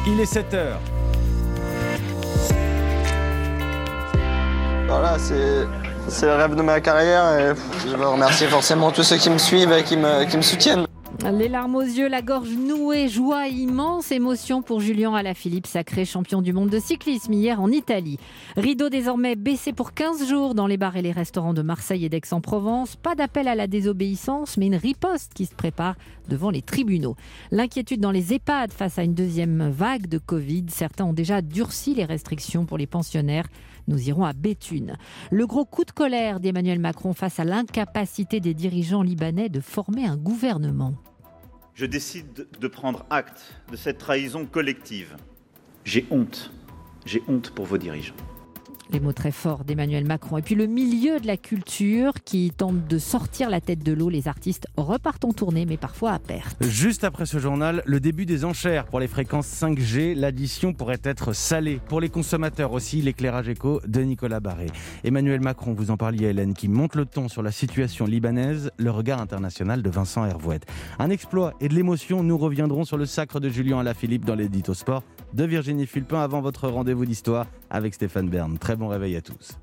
Il est 7h. Voilà, c'est le rêve de ma carrière et je veux remercier forcément tous ceux qui me suivent et qui me soutiennent. Les larmes aux yeux, la gorge nouée, joie, immense émotion pour Julien Alaphilippe, sacré champion du monde de cyclisme hier en Italie. Rideau désormais baissé pour 15 jours dans les bars et les restaurants de Marseille et d'Aix-en-Provence. Pas d'appel à la désobéissance, mais une riposte qui se prépare devant les tribunaux. L'inquiétude dans les EHPAD face à une deuxième vague de Covid. Certains ont déjà durci les restrictions pour les pensionnaires. Nous irons à Béthune. Le gros coup de colère d'Emmanuel Macron face à l'incapacité des dirigeants libanais de former un gouvernement. Je décide de prendre acte de cette trahison collective. J'ai honte pour vos dirigeants. Les mots très forts d'Emmanuel Macron. Et puis le milieu de la culture qui tente de sortir la tête de l'eau. Les artistes repartent en tournée, mais parfois à perte. Juste après ce journal, le début des enchères pour les fréquences 5G. L'addition pourrait être salée. Pour les consommateurs aussi, l'éclairage éco de Nicolas Barré. Emmanuel Macron, vous en parliez Hélène, qui monte le ton sur la situation libanaise. Le regard international de Vincent Hervouet. Un exploit et de l'émotion. Nous reviendrons sur le sacre de Julien Alaphilippe dans l'édito sport de Virginie Fulpin avant votre rendez-vous d'histoire avec Stéphane Bern. Très bon réveil à tous.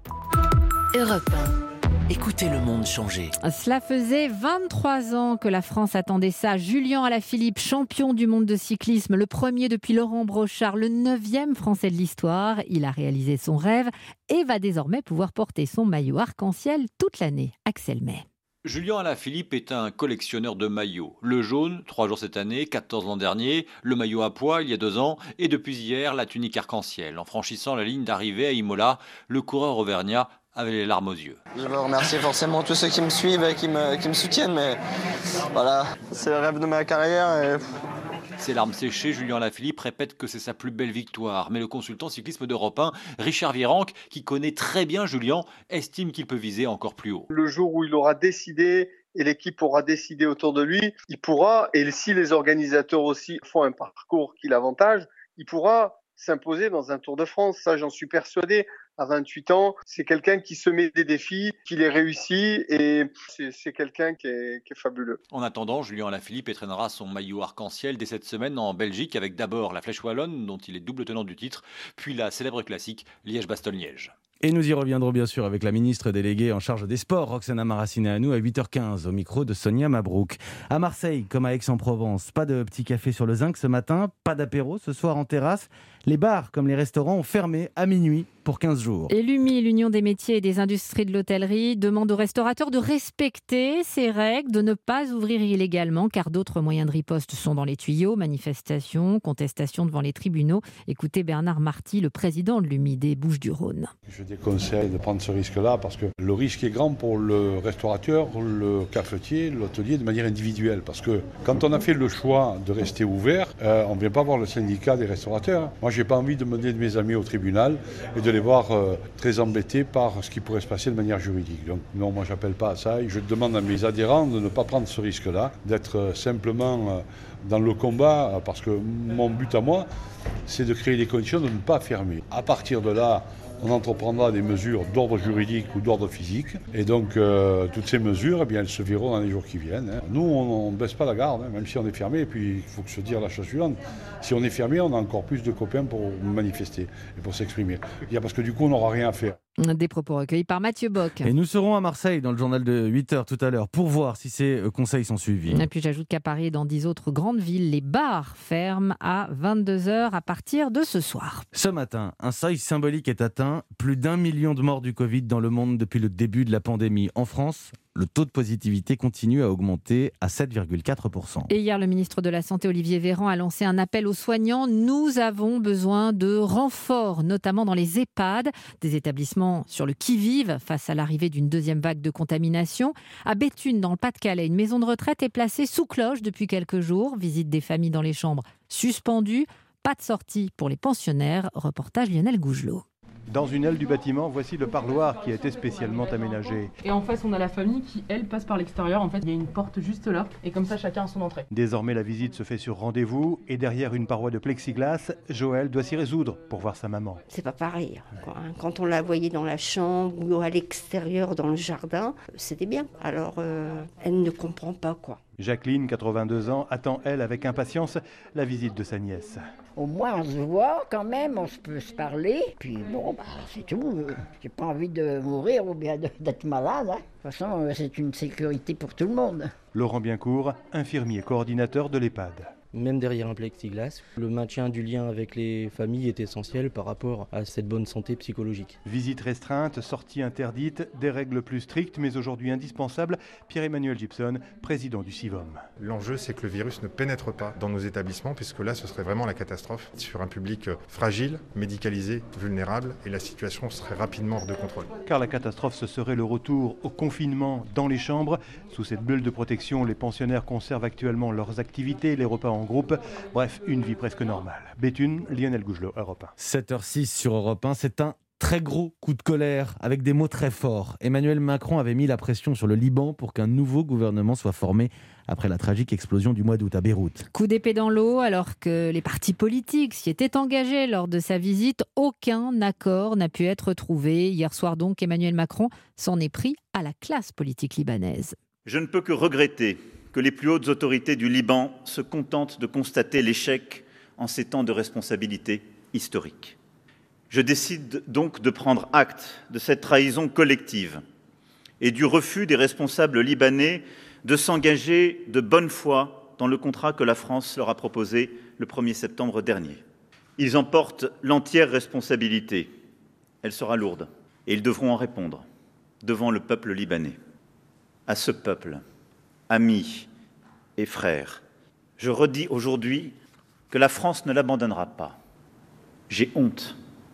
Europe 1. Écoutez le monde changer. Cela faisait 23 ans que la France attendait ça. Julien Alaphilippe, champion du monde de cyclisme, le premier depuis Laurent Brochard, le 9e Français de l'histoire. Il a réalisé son rêve et va désormais pouvoir porter son maillot arc-en-ciel toute l'année. Axel May. Julien Alaphilippe est un collectionneur de maillots. Le jaune, 3 jours cette année, 14 l'an dernier, le maillot à pois il y a 2 ans, et depuis hier, la tunique arc-en-ciel. En franchissant la ligne d'arrivée à Imola, le coureur auvergnat avait les larmes aux yeux. Je veux remercier forcément tous ceux qui me suivent et qui me soutiennent, mais voilà, c'est le rêve de ma carrière et... Ses larmes séchées, Julien Alaphilippe répète que c'est sa plus belle victoire. Mais le consultant cyclisme d'Europe 1, Richard Virenque, qui connaît très bien Julien, estime qu'il peut viser encore plus haut. Le jour où il aura décidé et l'équipe aura décidé autour de lui, il pourra, et si les organisateurs aussi font un parcours qui l'avantage, il pourra s'imposer dans un Tour de France. Ça, j'en suis persuadé. À 28 ans, c'est quelqu'un qui se met des défis, qui les réussit et c'est quelqu'un qui est fabuleux. En attendant, Julien Alaphilippe étreignera son maillot arc-en-ciel dès cette semaine en Belgique avec d'abord la Flèche Wallonne, dont il est double tenant du titre, puis la célèbre classique Liège-Bastogne-Liège. Et nous y reviendrons bien sûr avec la ministre déléguée en charge des sports, Roxana Maracineanu, à 8h15, au micro de Sonia Mabrouk. À Marseille, comme à Aix-en-Provence, pas de petit café sur le zinc ce matin, pas d'apéro ce soir en terrasse. Les bars, comme les restaurants, ont fermé à minuit pour 15 jours. Et l'UMI, l'Union des métiers et des industries de l'hôtellerie, demande aux restaurateurs de respecter ces règles, de ne pas ouvrir illégalement, car d'autres moyens de riposte sont dans les tuyaux, manifestations, contestations devant les tribunaux. Écoutez Bernard Marty, le président de l'UMI des Bouches-du-Rhône. Je déconseille de prendre ce risque-là parce que le risque est grand pour le restaurateur, le cafetier, l'hôtelier de manière individuelle. Parce que quand on a fait le choix de rester ouvert, on ne vient pas voir le syndicat des restaurateurs. Moi, je n'ai pas envie de mener mes amis au tribunal et de les voir très embêtés par ce qui pourrait se passer de manière juridique. Donc non, moi, je n'appelle pas à ça. Et je demande à mes adhérents de ne pas prendre ce risque-là, d'être simplement dans le combat, parce que mon but à moi, c'est de créer les conditions de ne pas fermer. À partir de là, on entreprendra des mesures d'ordre juridique ou d'ordre physique. Et donc, toutes ces mesures, eh bien, elles se verront dans les jours qui viennent. Nous, on ne baisse pas la garde, même si on est fermé. Et puis, il faut se dire la chose suivante. Si on est fermé, on a encore plus de copains pour manifester et pour s'exprimer. Parce que du coup, on n'aura rien à faire. Des propos recueillis par Mathieu Bock. Et nous serons à Marseille dans le journal de 8h tout à l'heure pour voir si ces conseils sont suivis. Et puis j'ajoute qu'à Paris et dans 10 autres grandes villes, les bars ferment à 22h à partir de ce soir. Ce matin, un seuil symbolique est atteint. Plus d'1 million de morts du Covid dans le monde depuis le début de la pandémie. En France, le taux de positivité continue à augmenter à 7,4%. Et hier, le ministre de la Santé, Olivier Véran, a lancé un appel aux soignants. Nous avons besoin de renforts, notamment dans les EHPAD, des établissements sur le qui-vive face à l'arrivée d'une deuxième vague de contamination. À Béthune, dans le Pas-de-Calais, une maison de retraite est placée sous cloche depuis quelques jours. Visite des familles dans les chambres suspendues. Pas de sortie pour les pensionnaires. Reportage Lionel Gougelot. Dans une aile du bâtiment, voici le parloir qui a été spécialement aménagé. Et en face, on a la famille qui, elle, passe par l'extérieur. En fait, il y a une porte juste là. Et comme ça, chacun a son entrée. Désormais, la visite se fait sur rendez-vous. Et derrière une paroi de plexiglas, Joël doit s'y résoudre pour voir sa maman. C'est pas pareil. Quand on la voyait dans la chambre ou à l'extérieur, dans le jardin, c'était bien. Alors, elle ne comprend pas, quoi. Jacqueline, 82 ans, attend elle avec impatience la visite de sa nièce. Au moins on se voit quand même, on peut se parler, puis bon, c'est tout. J'ai pas envie de mourir ou bien d'être malade. De toute façon, c'est une sécurité pour tout le monde. Laurent Biencourt, infirmier coordinateur de l'EHPAD. Même derrière un plexiglas, le maintien du lien avec les familles est essentiel par rapport à cette bonne santé psychologique. Visite restreinte, sortie interdite, des règles plus strictes mais aujourd'hui indispensables. Pierre-Emmanuel Gibson, président du CIVOM. L'enjeu, c'est que le virus ne pénètre pas dans nos établissements puisque là, ce serait vraiment la catastrophe sur un public fragile, médicalisé, vulnérable et la situation serait rapidement hors de contrôle. Car la catastrophe, ce serait le retour au confinement dans les chambres. Sous cette bulle de protection, les pensionnaires conservent actuellement leurs activités, les repas en groupe. Bref, une vie presque normale. Béthune, Lionel Gougelot, Europe 1. 7h06 sur Europe 1, c'est un très gros coup de colère avec des mots très forts. Emmanuel Macron avait mis la pression sur le Liban pour qu'un nouveau gouvernement soit formé après la tragique explosion du mois d'août à Beyrouth. Coup d'épée dans l'eau, alors que les partis politiques s'y étaient engagés lors de sa visite, aucun accord n'a pu être trouvé. Hier soir donc, Emmanuel Macron s'en est pris à la classe politique libanaise. Je ne peux que regretter que les plus hautes autorités du Liban se contentent de constater l'échec en ces temps de responsabilité historique. Je décide donc de prendre acte de cette trahison collective et du refus des responsables libanais de s'engager de bonne foi dans le contrat que la France leur a proposé le 1er septembre dernier. Ils en portent l'entière responsabilité. Elle sera lourde et ils devront en répondre devant le peuple libanais. À ce peuple, amis et frères, je redis aujourd'hui que la France ne l'abandonnera pas. J'ai honte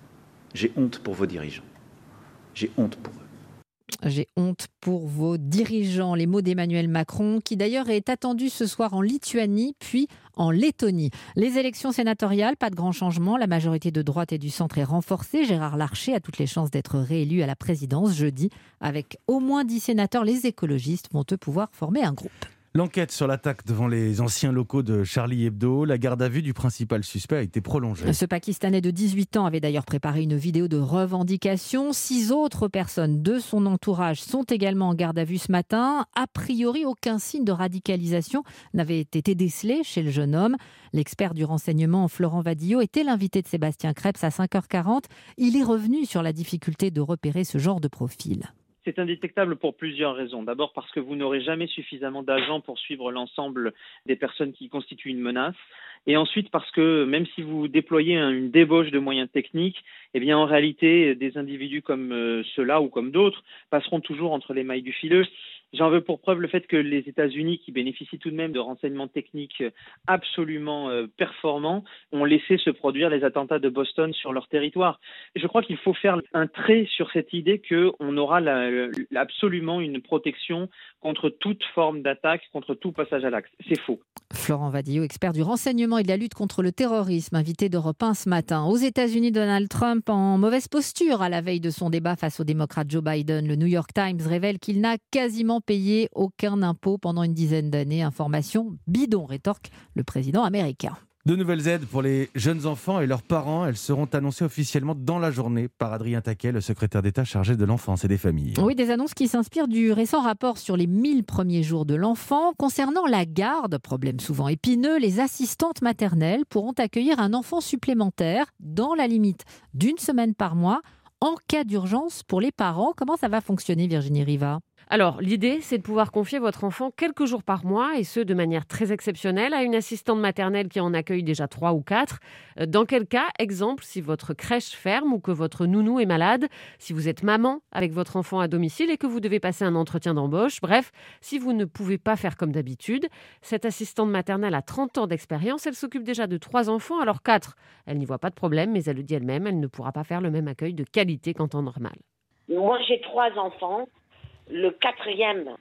pour vos dirigeants. J'ai honte pour eux. J'ai honte pour vos dirigeants. Les mots d'Emmanuel Macron, qui d'ailleurs est attendu ce soir en Lituanie, puis en Lettonie. Les élections sénatoriales, pas de grand changement. La majorité de droite et du centre est renforcée. Gérard Larcher a toutes les chances d'être réélu à la présidence jeudi. Avec au moins 10 sénateurs, les écologistes vont eux pouvoir former un groupe. L'enquête sur l'attaque devant les anciens locaux de Charlie Hebdo, la garde à vue du principal suspect a été prolongée. Ce Pakistanais de 18 ans avait d'ailleurs préparé une vidéo de revendication. 6 autres personnes de son entourage sont également en garde à vue ce matin. A priori, aucun signe de radicalisation n'avait été décelé chez le jeune homme. L'expert du renseignement, Florent Vadillo, était l'invité de Sébastien Krebs à 5h40. Il est revenu sur la difficulté de repérer ce genre de profil. C'est indétectable pour plusieurs raisons. D'abord parce que vous n'aurez jamais suffisamment d'agents pour suivre l'ensemble des personnes qui constituent une menace. Et ensuite parce que même si vous déployez une débauche de moyens techniques, eh bien en réalité, des individus comme ceux-là ou comme d'autres passeront toujours entre les mailles du filet. J'en veux pour preuve le fait que les États-Unis, qui bénéficient tout de même de renseignements techniques absolument performants, ont laissé se produire les attentats de Boston sur leur territoire. Je crois qu'il faut faire un trait sur cette idée qu'on aura absolument une protection contre toute forme d'attaque, contre tout passage à l'acte. C'est faux. Florent Vadillo, expert du renseignement et de la lutte contre le terrorisme, invité d'Europe 1 ce matin. Aux États-Unis, Donald Trump en mauvaise posture à la veille de son débat face au démocrate Joe Biden. Le New York Times révèle qu'il n'a quasiment payé aucun impôt pendant une dizaine d'années. Information bidon, rétorque le président américain. De nouvelles aides pour les jeunes enfants et leurs parents. Elles seront annoncées officiellement dans la journée par Adrien Taquet, le secrétaire d'État chargé de l'enfance et des familles. Oui, des annonces qui s'inspirent du récent rapport sur les 1000 premiers jours de l'enfant. Concernant la garde, problème souvent épineux, les assistantes maternelles pourront accueillir un enfant supplémentaire dans la limite d'une semaine par mois en cas d'urgence pour les parents. Comment ça va fonctionner, Virginie Riva ? Alors, l'idée, c'est de pouvoir confier votre enfant quelques jours par mois, et ce, de manière très exceptionnelle, à une assistante maternelle qui en accueille déjà 3 ou 4. Dans quel cas, exemple, si votre crèche ferme ou que votre nounou est malade, si vous êtes maman avec votre enfant à domicile et que vous devez passer un entretien d'embauche, bref, si vous ne pouvez pas faire comme d'habitude, cette assistante maternelle a 30 ans d'expérience, elle s'occupe déjà de 3 enfants, alors 4. Elle n'y voit pas de problème, mais elle le dit elle-même, elle ne pourra pas faire le même accueil de qualité qu'en temps normal. Moi, j'ai 3 enfants. Le 4e,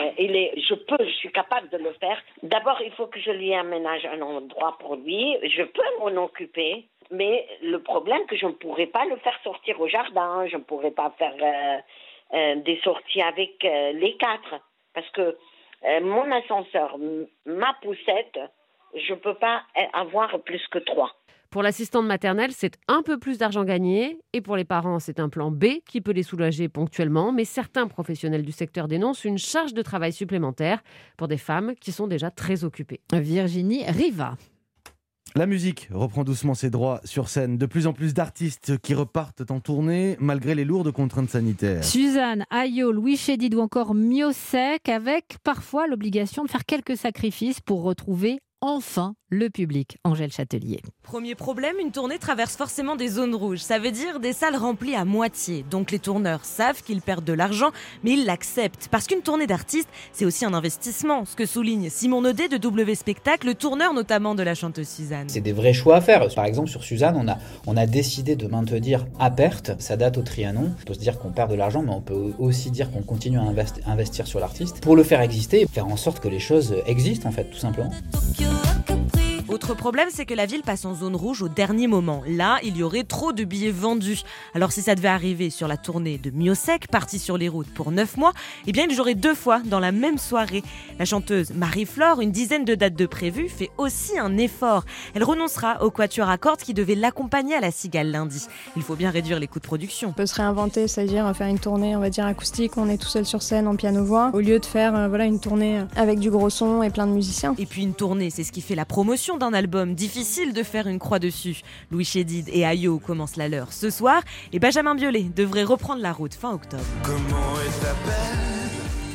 je suis capable de le faire. D'abord, il faut que je lui aménage un endroit pour lui. Je peux m'en occuper, mais le problème, que je ne pourrais pas le faire sortir au jardin. Je ne pourrais pas faire des sorties avec les 4. Parce que mon ascenseur, ma poussette, je ne peux pas avoir plus que 3. Pour l'assistante maternelle, c'est un peu plus d'argent gagné. Et pour les parents, c'est un plan B qui peut les soulager ponctuellement. Mais certains professionnels du secteur dénoncent une charge de travail supplémentaire pour des femmes qui sont déjà très occupées. Virginie Riva. La musique reprend doucement ses droits sur scène. De plus en plus d'artistes qui repartent en tournée malgré les lourdes contraintes sanitaires. Suzanne, Ayo, Louis Chédid ou encore Miossec, avec parfois l'obligation de faire quelques sacrifices pour retrouver enfin le public. Angèle Châtelier. Premier problème, une tournée traverse forcément des zones rouges. Ça veut dire des salles remplies à moitié. Donc les tourneurs savent qu'ils perdent de l'argent, mais ils l'acceptent. Parce qu'une tournée d'artistes, c'est aussi un investissement. Ce que souligne Simon Naudet de W Spectacle, le tourneur notamment de la chanteuse Suzanne. C'est des vrais choix à faire. Par exemple, sur Suzanne, on a décidé de maintenir à perte sa date au Trianon. On peut se dire qu'on perd de l'argent, mais on peut aussi dire qu'on continue à investir sur l'artiste pour le faire exister et faire en sorte que les choses existent, en fait, tout simplement. Autre problème, c'est que la ville passe en zone rouge au dernier moment. Là, il y aurait trop de billets vendus. Alors si ça devait arriver sur la tournée de Miossec, partie sur les routes pour 9 mois, eh bien il jouerait 2 fois dans la même soirée. La chanteuse Marie-Flore, une dizaine de dates de prévues, fait aussi un effort. Elle renoncera au quatuor à cordes qui devait l'accompagner à la Cigale lundi. Il faut bien réduire les coûts de production. On peut se réinventer, c'est-à-dire faire une tournée, on va dire acoustique, on est tout seul sur scène en piano-voix, au lieu de faire une tournée avec du gros son et plein de musiciens. Et puis une tournée, c'est ce qui fait la promotion d'un album, difficile de faire une croix dessus. Louis Chédid et Ayo commencent la leur ce soir et Benjamin Biolay devrait reprendre la route fin octobre. Comment est ta belle ?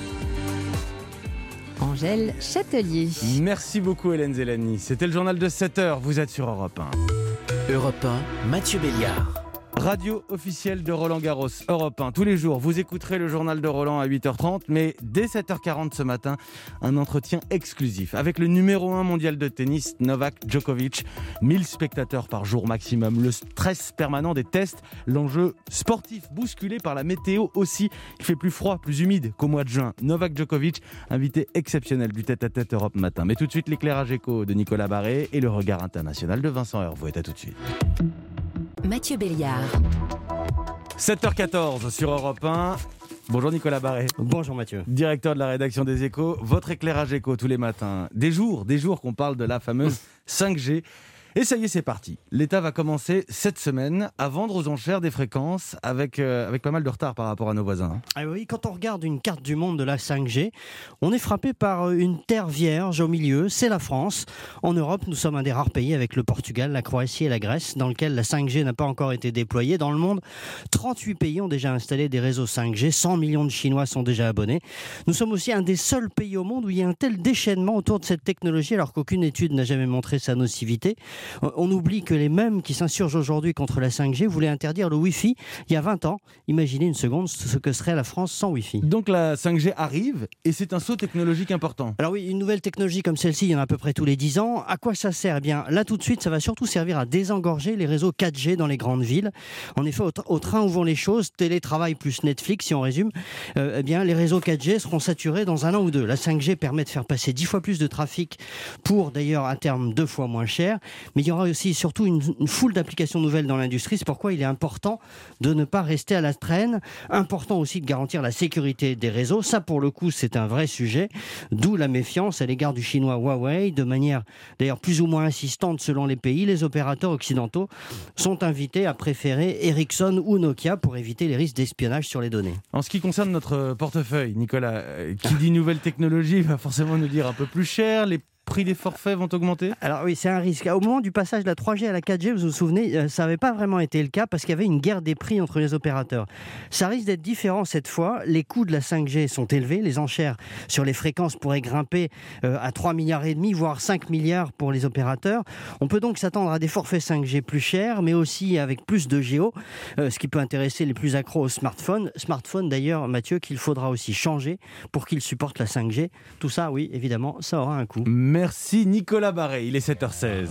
Angèle Châtelier. Merci beaucoup Hélène Zélani. C'était le journal de 7h, vous êtes sur Europe 1. Europe 1, Mathieu Béliard. Radio officielle de Roland Garros, Europe 1. Tous les jours, vous écouterez le journal de Roland à 8h30, mais dès 7h40 ce matin, un entretien exclusif avec le numéro 1 mondial de tennis, Novak Djokovic. 1000 spectateurs par jour maximum, le stress permanent des tests, l'enjeu sportif bousculé par la météo aussi. Il fait plus froid, plus humide qu'au mois de juin. Novak Djokovic, invité exceptionnel du tête-à-tête Europe Matin. Mais tout de suite, l'éclairage écho de Nicolas Barré et le regard international de Vincent Hervouet. À tout de suite. Mathieu Béliard. 7h14 sur Europe 1. Bonjour Nicolas Barré. Bonjour Mathieu. Directeur de la rédaction des Échos. Votre éclairage écho tous les matins. Des jours qu'on parle de la fameuse 5G. Et ça y est, c'est parti. L'État va commencer cette semaine à vendre aux enchères des fréquences avec pas mal de retard par rapport à nos voisins. Ah oui, quand on regarde une carte du monde de la 5G, on est frappé par une terre vierge au milieu, c'est la France. En Europe, nous sommes un des rares pays avec le Portugal, la Croatie et la Grèce dans lequel la 5G n'a pas encore été déployée. Dans le monde, 38 pays ont déjà installé des réseaux 5G, 100 millions de Chinois sont déjà abonnés. Nous sommes aussi un des seuls pays au monde où il y a un tel déchaînement autour de cette technologie alors qu'aucune étude n'a jamais montré sa nocivité. On oublie que les mêmes qui s'insurgent aujourd'hui contre la 5G voulaient interdire le Wi-Fi il y a 20 ans. Imaginez une seconde ce que serait la France sans Wi-Fi. Donc la 5G arrive et c'est un saut technologique important. Alors oui, une nouvelle technologie comme celle-ci, il y en a à peu près tous les 10 ans. À quoi ça sert ? Eh bien, là tout de suite, ça va surtout servir à désengorger les réseaux 4G dans les grandes villes. En effet, au train où vont les choses, télétravail plus Netflix, si on résume, eh bien, les réseaux 4G seront saturés dans 1 an ou 2. La 5G permet de faire passer 10 fois plus de trafic pour d'ailleurs à terme 2 fois moins cher. Mais il y aura aussi surtout une foule d'applications nouvelles dans l'industrie. C'est pourquoi il est important de ne pas rester à la traîne. Important aussi de garantir la sécurité des réseaux. Ça, pour le coup, c'est un vrai sujet. D'où la méfiance à l'égard du chinois Huawei. De manière d'ailleurs plus ou moins insistante selon les pays, les opérateurs occidentaux sont invités à préférer Ericsson ou Nokia pour éviter les risques d'espionnage sur les données. En ce qui concerne notre portefeuille, Nicolas, qui dit nouvelle technologie va forcément nous dire un peu plus cher. Les prix des forfaits vont augmenter ? Alors oui, c'est un risque. Au moment du passage de la 3G à la 4G, vous vous souvenez, ça n'avait pas vraiment été le cas parce qu'il y avait une guerre des prix entre les opérateurs. Ça risque d'être différent cette fois. Les coûts de la 5G sont élevés. Les enchères sur les fréquences pourraient grimper à 3,5 milliards, voire 5 milliards pour les opérateurs. On peut donc s'attendre à des forfaits 5G plus chers, mais aussi avec plus de géo, ce qui peut intéresser les plus accros aux smartphones. Smartphones d'ailleurs, Mathieu, qu'il faudra aussi changer pour qu'ils supportent la 5G. Tout ça, oui, évidemment, ça aura un coût. Merci Nicolas Barré, il est 7h16.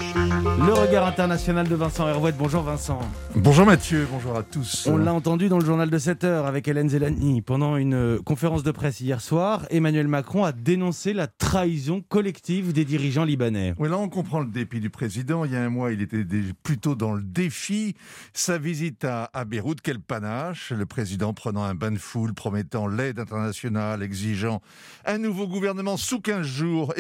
Le regard international de Vincent Hervouet. Bonjour Vincent. Bonjour Mathieu, bonjour à tous. On l'a entendu dans le journal de 7h avec Hélène Zélani. Pendant une conférence de presse hier soir, Emmanuel Macron a dénoncé la trahison collective des dirigeants libanais. Oui, là on comprend le dépit du président. Il y a un mois, il était plutôt dans le défi. Sa visite à Beyrouth, quel panache. Le président prenant un bain de foule, promettant l'aide internationale, exigeant un nouveau gouvernement sous 15 jours et houspillant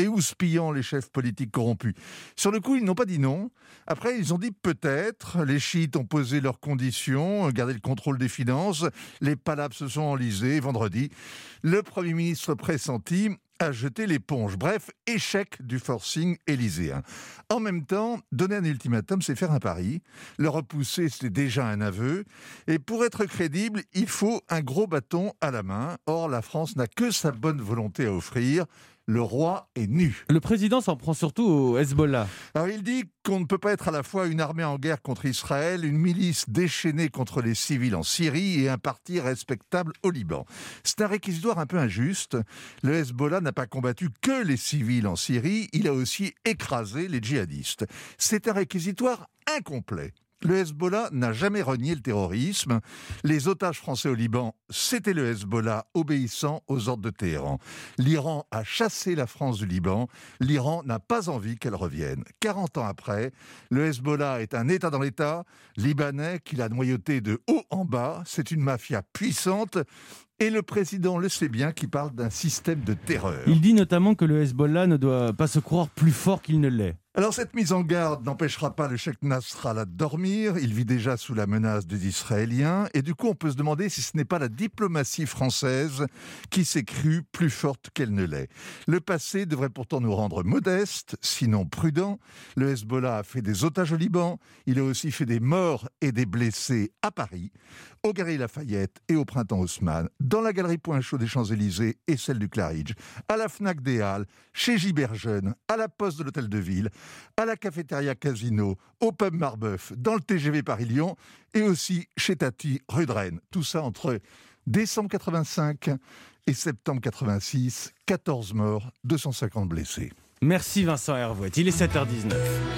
multipliant les chefs politiques corrompus. Sur le coup, ils n'ont pas dit non. Après, ils ont dit peut-être. Les chiites ont posé leurs conditions, gardé le contrôle des finances. Les palabres se sont enlisés. Vendredi, le Premier ministre pressenti a jeté l'éponge. Bref, échec du forcing élyséen. En même temps, donner un ultimatum, c'est faire un pari. Le repousser, c'est déjà un aveu. Et pour être crédible, il faut un gros bâton à la main. Or, la France n'a que sa bonne volonté à offrir. Le roi est nu. Le président s'en prend surtout au Hezbollah. Alors il dit qu'on ne peut pas être à la fois une armée en guerre contre Israël, une milice déchaînée contre les civils en Syrie et un parti respectable au Liban. C'est un réquisitoire un peu injuste. Le Hezbollah n'a pas combattu que les civils en Syrie, il a aussi écrasé les djihadistes. C'est un réquisitoire incomplet. Le Hezbollah n'a jamais renié le terrorisme. Les otages français au Liban, c'était le Hezbollah obéissant aux ordres de Téhéran. L'Iran a chassé la France du Liban. L'Iran n'a pas envie qu'elle revienne. 40 ans après, le Hezbollah est un État dans l'État, libanais qu'il a noyauté de haut en bas. C'est une mafia puissante. Et le président le sait bien qui parle d'un système de terreur. Il dit notamment que le Hezbollah ne doit pas se croire plus fort qu'il ne l'est. Alors cette mise en garde n'empêchera pas le cheikh Nasrallah de dormir. Il vit déjà sous la menace des Israéliens. Et du coup, on peut se demander si ce n'est pas la diplomatie française qui s'est crue plus forte qu'elle ne l'est. Le passé devrait pourtant nous rendre modestes, sinon prudents. Le Hezbollah a fait des otages au Liban. Il a aussi fait des morts et des blessés à Paris, au Galeries Lafayette et au Printemps Haussmann, dans la galerie Point Chaud des Champs-Élysées et celle du Claridge, à la Fnac des Halles, chez Gilbert Jeune, à la Poste de l'Hôtel de Ville, à la cafétéria Casino, au pub Marbeuf, dans le TGV Paris-Lyon et aussi chez Tati, rue de Rennes. Tout ça entre décembre 85 et septembre 86, 14 morts, 250 blessés. Merci Vincent Hervouet, il est 7h19.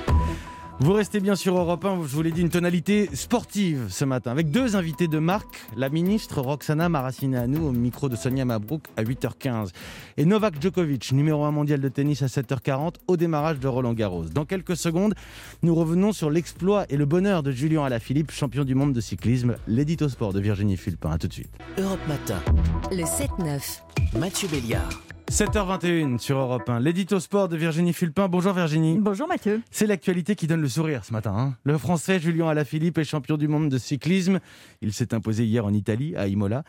Vous restez bien sur Europe 1, je vous l'ai dit, une tonalité sportive ce matin, avec deux invités de marque, la ministre Roxana Maracineanu au micro de Sonia Mabrouk à 8h15 et Novak Djokovic, numéro 1 mondial de tennis à 7h40 au démarrage de Roland-Garros. Dans quelques secondes, nous revenons sur l'exploit et le bonheur de Julien Alaphilippe, champion du monde de cyclisme, l'édito sport de Virginie Fulpin. À tout de suite. Europe Matin. Le 7-9. Mathieu Béliard. 7h21 sur Europe 1, l'édito sport de Virginie Fulpin. Bonjour Virginie. Bonjour Mathieu. C'est l'actualité qui donne le sourire ce matin. Hein. Le Français Julien Alaphilippe est champion du monde de cyclisme. Il s'est imposé hier en Italie, à Imola,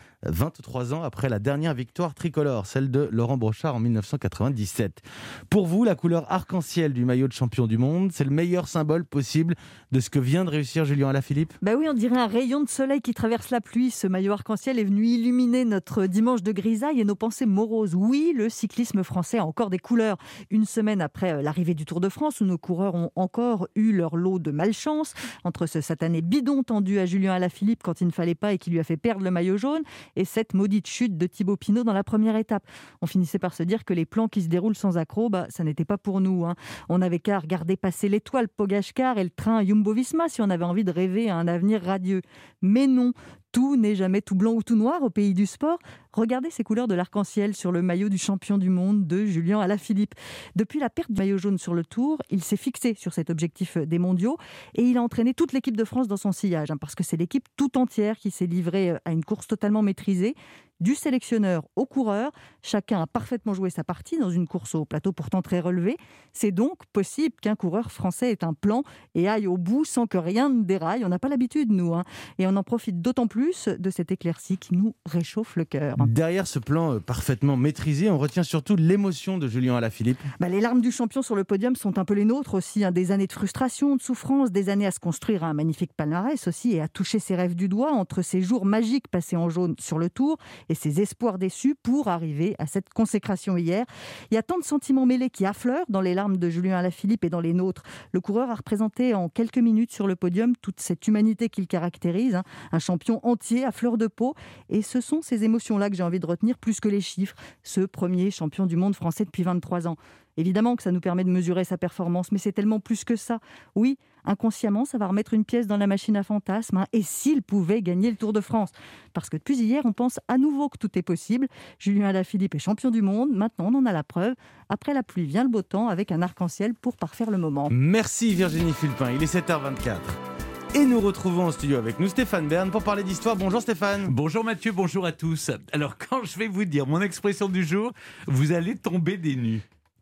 23 ans après la dernière victoire tricolore, celle de Laurent Brochard en 1997. Pour vous, la couleur arc-en-ciel du maillot de champion du monde, c'est le meilleur symbole possible de ce que vient de réussir Julien Alaphilippe ? Bah oui, on dirait un rayon de soleil qui traverse la pluie. Ce maillot arc-en-ciel est venu illuminer notre dimanche de grisaille et nos pensées moroses. Oui, le cyclisme français a encore des couleurs. Une semaine après l'arrivée du Tour de France, où nos coureurs ont encore eu leur lot de malchance, entre ce satané bidon tendu à Julien Alaphilippe quand il ne fallait pas et qui lui a fait perdre le maillot jaune, et cette maudite chute de Thibaut Pinot dans la première étape. On finissait par se dire que les plans qui se déroulent sans accroc, ça n'était pas pour nous. Hein. On n'avait qu'à regarder passer l'étoile Pogačkar et le train Jumbo-Visma si on avait envie de rêver à un avenir radieux. Mais non, tout n'est jamais tout blanc ou tout noir au pays du sport. Regardez ces couleurs de l'arc-en-ciel sur le maillot du champion du monde de Julien Alaphilippe. Depuis la perte du maillot jaune sur le Tour, il s'est fixé sur cet objectif des mondiaux et il a entraîné toute l'équipe de France dans son sillage, parce que c'est l'équipe tout entière qui s'est livrée à une course totalement maîtrisée. Du sélectionneur au coureur, chacun a parfaitement joué sa partie dans une course au plateau pourtant très relevé. C'est donc possible qu'un coureur français ait un plan et aille au bout sans que rien ne déraille. On n'a pas l'habitude, nous. Et on en profite d'autant plus de cette éclaircie qui nous réchauffe le cœur. Derrière ce plan parfaitement maîtrisé, on retient surtout l'émotion de Julien Alaphilippe. Les larmes du champion sur le podium sont un peu les nôtres aussi. Des années de frustration, de souffrance, des années à se construire un magnifique palmarès aussi et à toucher ses rêves du doigt entre ces jours magiques passés en jaune sur le Tour et ses espoirs déçus pour arriver à cette consécration hier. Il y a tant de sentiments mêlés qui affleurent dans les larmes de Julien Alaphilippe et dans les nôtres. Le coureur a représenté en quelques minutes sur le podium toute cette humanité qu'il caractérise, un champion entier à fleur de peau. Et ce sont ces émotions-là que j'ai envie de retenir plus que les chiffres. Ce premier champion du monde français depuis 23 ans. Évidemment que ça nous permet de mesurer sa performance, mais c'est tellement plus que ça. Oui, inconsciemment, ça va remettre une pièce dans la machine à fantasmes. Et s'il pouvait gagner le Tour de France ? Parce que depuis hier, on pense à nouveau que tout est possible. Julien Alaphilippe est champion du monde. Maintenant, on en a la preuve. Après la pluie vient le beau temps avec un arc-en-ciel pour parfaire le moment. Merci Virginie Fulpin, il est 7h24. Et nous retrouvons en studio avec nous Stéphane Bern pour parler d'histoire. Bonjour Stéphane. Bonjour Mathieu, bonjour à tous. Alors quand je vais vous dire mon expression du jour, vous allez tomber des nues.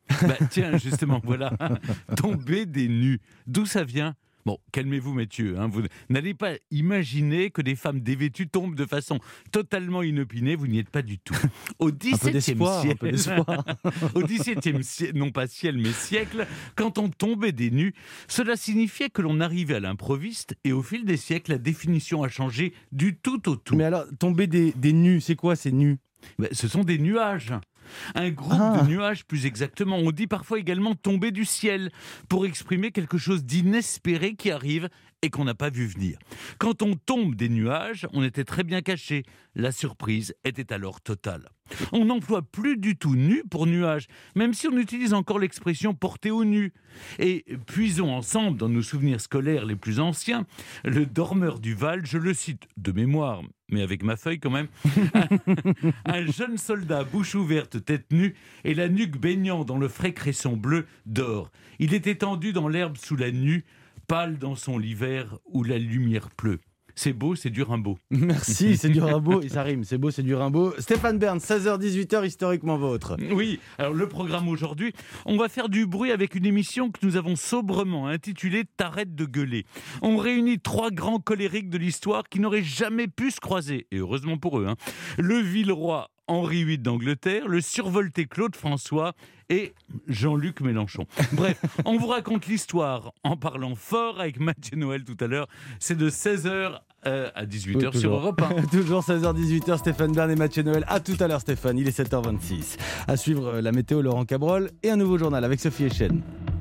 Tiens, justement, voilà. Tomber des nues. D'où ça vient ? Bon, calmez-vous, Mathieu. Vous n'allez pas imaginer que des femmes dévêtues tombent de façon totalement inopinée. Vous n'y êtes pas du tout. Au XVIIe siècle, au XVIIe siècle, non pas ciel, mais siècle, quand on tombait des nues, cela signifiait que l'on arrivait à l'improviste. Et au fil des siècles, la définition a changé du tout au tout. Mais alors, tomber des nues, c'est quoi ces nues ? Ce sont des nuages. Un groupe de nuages, plus exactement. On dit parfois également tomber du ciel pour exprimer quelque chose d'inespéré qui arrive et qu'on n'a pas vu venir. Quand on tombe des nuages, on était très bien caché. La surprise était alors totale. On n'emploie plus du tout nu pour nuage, même si on utilise encore l'expression porter au nu. Et puisons ensemble dans nos souvenirs scolaires les plus anciens, le dormeur du Val, je le cite de mémoire, mais avec ma feuille quand même, un jeune soldat, bouche ouverte, tête nue, et la nuque baignant dans le frais cresson bleu, dort. Il est étendu dans l'herbe sous la nue, pâle dans son lit vert où la lumière pleut. C'est beau, c'est du Rimbaud. Merci, c'est du Rimbaud, et ça rime. C'est beau, c'est du Rimbaud. Stéphane Bern, 16h-18h, historiquement vôtre. Oui, alors le programme aujourd'hui, on va faire du bruit avec une émission que nous avons sobrement intitulée « T'arrêtes de gueuler ». On réunit 3 grands colériques de l'histoire qui n'auraient jamais pu se croiser, et heureusement pour eux. Le Villeroy Henri VIII d'Angleterre, le survolté Claude François et Jean-Luc Mélenchon. Bref, on vous raconte l'histoire en parlant fort avec Mathieu Noël tout à l'heure. C'est de 16h à 18h sur Europe 1. Toujours 16h-18h, Stéphane Bern et Mathieu Noël. À tout à l'heure, Stéphane, il est 7h26. À suivre la météo, Laurent Cabrol et un nouveau journal avec Sophie Echen.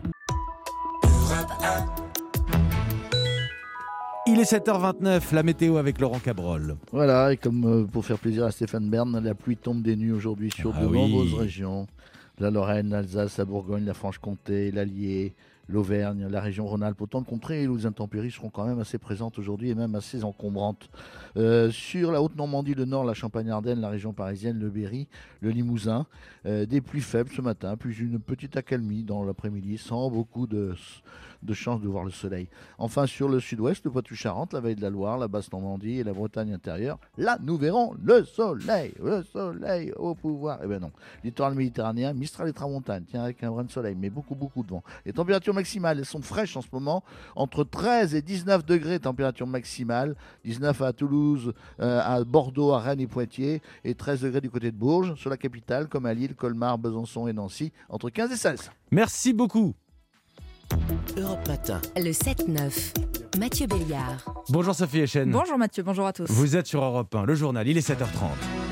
Il est 7h29, la météo avec Laurent Cabrol. Voilà, et comme pour faire plaisir à Stéphane Bern, la pluie tombe des nues aujourd'hui sur de nombreuses régions. La Lorraine, l'Alsace, la Bourgogne, la Franche-Comté, l'Allier, l'Auvergne, la région Rhône-Alpes, autant de contrées où les intempéries seront quand même assez présentes aujourd'hui et même assez encombrantes. Sur la Haute-Normandie, le Nord, la Champagne-Ardenne, la région parisienne, le Berry, le Limousin, des pluies faibles ce matin, puis une petite accalmie dans l'après-midi sans beaucoup de chance de voir le soleil. Enfin, sur le sud-ouest, le Poitou-Charentes, la Vallée de la Loire, la Basse-Normandie et la Bretagne intérieure, là, nous verrons le soleil au pouvoir. Eh bien non, littoral méditerranéen, Mistral et Tramontane, tiens, avec un brin de soleil, mais beaucoup de vent. Les températures maximales, elles sont fraîches en ce moment, entre 13 et 19 degrés, température maximale, 19 à Toulouse, à Bordeaux, à Rennes et Poitiers, et 13 degrés du côté de Bourges, sur la capitale, comme à Lille, Colmar, Besançon et Nancy, entre 15 et 16. Merci beaucoup. Europe Matin. Le 7-9. Mathieu Béliard. Bonjour Sophie Echen. Bonjour Mathieu, bonjour à tous. Vous êtes sur Europe 1, le journal, il est 7h30.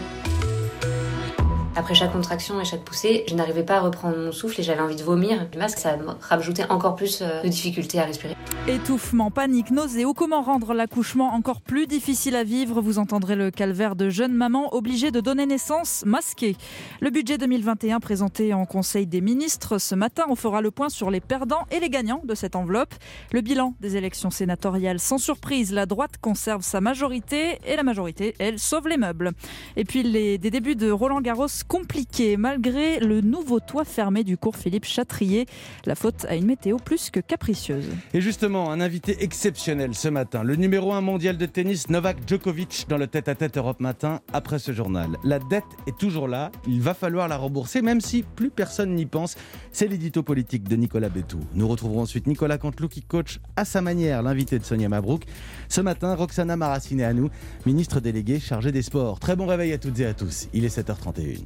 Après chaque contraction et chaque poussée, je n'arrivais pas à reprendre mon souffle et j'avais envie de vomir. Le masque, ça rajoutait encore plus de difficultés à respirer. Étouffement, panique, nausée ou comment rendre l'accouchement encore plus difficile à vivre. Vous entendrez le calvaire de jeunes mamans obligées de donner naissance masquées. Le budget 2021 présenté en Conseil des ministres ce matin, on fera le point sur les perdants et les gagnants de cette enveloppe. Le bilan des élections sénatoriales, sans surprise, la droite conserve sa majorité et la majorité, elle, sauve les meubles. Et puis des débuts de Roland Garros compliqués malgré le nouveau toit fermé du cours Philippe Chatrier. La faute à une météo plus que capricieuse. Et justement, un invité exceptionnel ce matin, le numéro 1 mondial de tennis Novak Djokovic dans le tête-à-tête Europe Matin après ce journal. La dette est toujours là, il va falloir la rembourser même si plus personne n'y pense. C'est l'édito politique de Nicolas Bétou. Nous retrouverons ensuite Nicolas Canteloup qui coach à sa manière l'invité de Sonia Mabrouk. Ce matin, Roxana Maracineanu, ministre déléguée chargée des sports. Très bon réveil à toutes et à tous, il est 7h31.